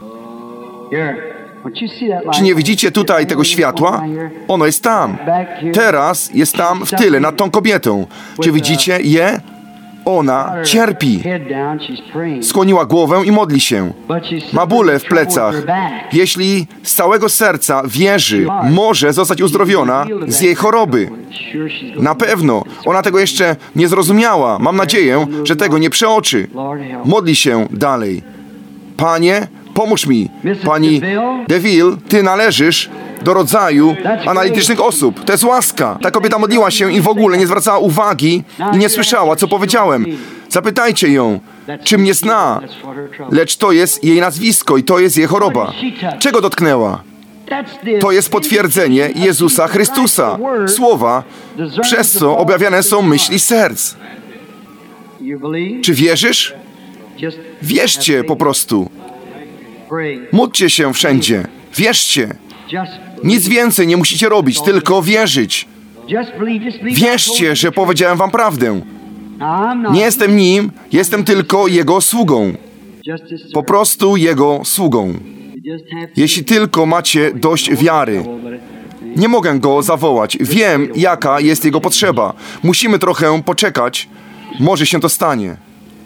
Czy nie widzicie tutaj tego światła? Ono jest tam. Teraz jest tam w tyle, nad tą kobietą. Czy widzicie je? Ona cierpi. Skłoniła głowę i modli się. Ma bóle w plecach. Jeśli z całego serca wierzy, może zostać uzdrowiona z jej choroby. Na pewno. Ona tego jeszcze nie zrozumiała. Mam nadzieję, że tego nie przeoczy. Modli się dalej. Panie, pomóż mi. Pani DeVille, ty należysz do rodzaju analitycznych osób. To jest łaska. Ta kobieta modliła się i w ogóle nie zwracała uwagi i nie słyszała, co powiedziałem. Zapytajcie ją, czy mnie zna. Lecz to jest jej nazwisko i to jest jej choroba. Czego dotknęła? To jest potwierdzenie Jezusa Chrystusa. Słowa, przez co objawiane są myśli serc. Czy wierzysz? Wierzcie po prostu. Módlcie się wszędzie. Wierzcie. Nic więcej nie musicie robić, tylko wierzyć. Wierzcie, że powiedziałem wam prawdę. Nie jestem nim, jestem tylko Jego sługą. Po prostu Jego sługą. Jeśli tylko macie dość wiary. Nie mogę Go zawołać. Wiem, jaka jest Jego potrzeba. Musimy trochę poczekać. Może się to stanie.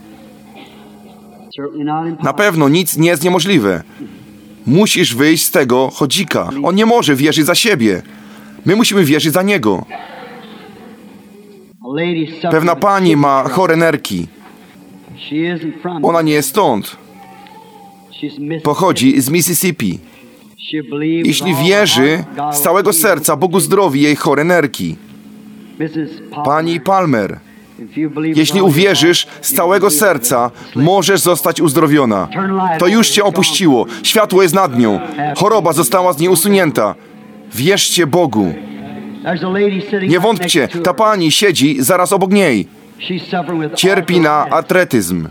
Na pewno nic nie jest niemożliwe. Musisz wyjść z tego chodzika. On nie może wierzyć za siebie. My musimy wierzyć za Niego. Pewna pani ma chore nerki. Ona nie jest stąd. Pochodzi z Mississippi. Jeśli wierzy z całego serca, Bóg uzdrowi jej chore nerki. Pani Palmer, jeśli uwierzysz z całego serca, możesz zostać uzdrowiona. To już cię opuściło. Światło jest nad nią. Choroba została z niej usunięta. Wierzcie Bogu. Nie wątpcie, ta pani siedzi zaraz obok niej. Cierpi na artretyzm.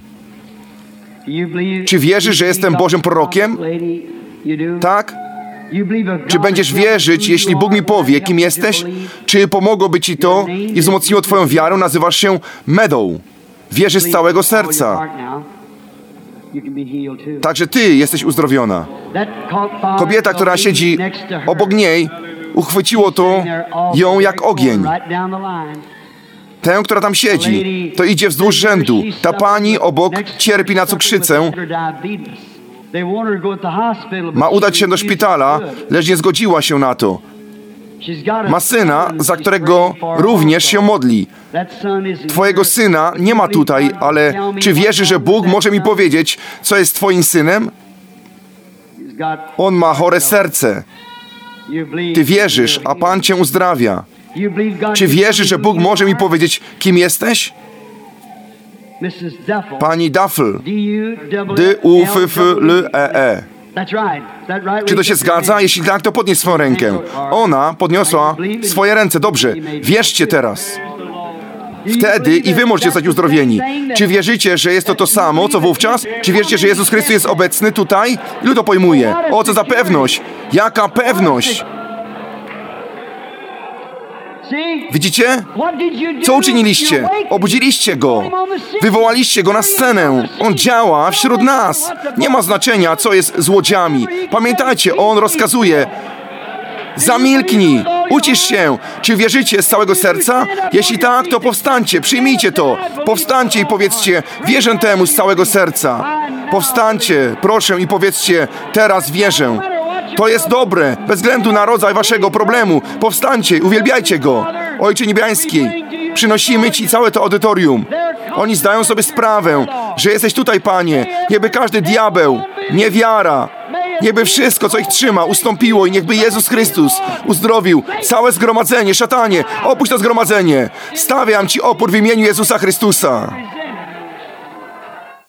Czy wierzysz, że jestem Bożym prorokiem? Tak? Czy będziesz wierzyć, jeśli Bóg mi powie, kim jesteś? Czy pomogłoby ci to i wzmocniło twoją wiarę? Nazywasz się Meadow. Wierzysz z całego serca. Także ty jesteś uzdrowiona. Kobieta, która siedzi obok niej, uchwyciło to ją jak ogień. Tę, która tam siedzi, to idzie wzdłuż rzędu. Ta pani obok cierpi na cukrzycę. Ma udać się do szpitala, lecz nie zgodziła się na to. Ma syna, za którego również się modli. Twojego syna nie ma tutaj, ale czy wierzy, że Bóg może mi powiedzieć, co jest twoim synem? On ma chore serce. Ty wierzysz, a Pan cię uzdrawia. Czy wierzysz, że Bóg może mi powiedzieć, kim jesteś? Pani Duffel. D U F F L E E. Czy to się zgadza? Jeśli tak, to podnieś swoją rękę. Ona podniosła swoje ręce. Dobrze. Wierzcie teraz. Wtedy i wy możecie zostać uzdrowieni. Czy wierzycie, że jest to to samo, co wówczas? Czy wierzycie, że Jezus Chrystus jest obecny tutaj? Ilu to pojmuje? O, co za pewność! Jaka pewność! Widzicie? Co uczyniliście? Obudziliście Go. Wywołaliście Go na scenę. On działa wśród nas. Nie ma znaczenia, co jest z łodziami. Pamiętajcie, On rozkazuje. Zamilknij. Ucisz się. Czy wierzycie z całego serca? Jeśli tak, to powstańcie. Przyjmijcie to. Powstańcie i powiedzcie, wierzę temu z całego serca. Powstańcie, proszę i powiedzcie, teraz wierzę. To jest dobre, bez względu na rodzaj waszego problemu. Powstańcie, uwielbiajcie Go. Ojcze Niebiański, przynosimy Ci całe to audytorium. Oni zdają sobie sprawę, że jesteś tutaj, Panie. Niechby każdy diabeł, niewiara, niechby wszystko, co ich trzyma, ustąpiło i niechby Jezus Chrystus uzdrowił całe zgromadzenie. Szatanie, opuść to zgromadzenie. Stawiam Ci opór w imieniu Jezusa Chrystusa.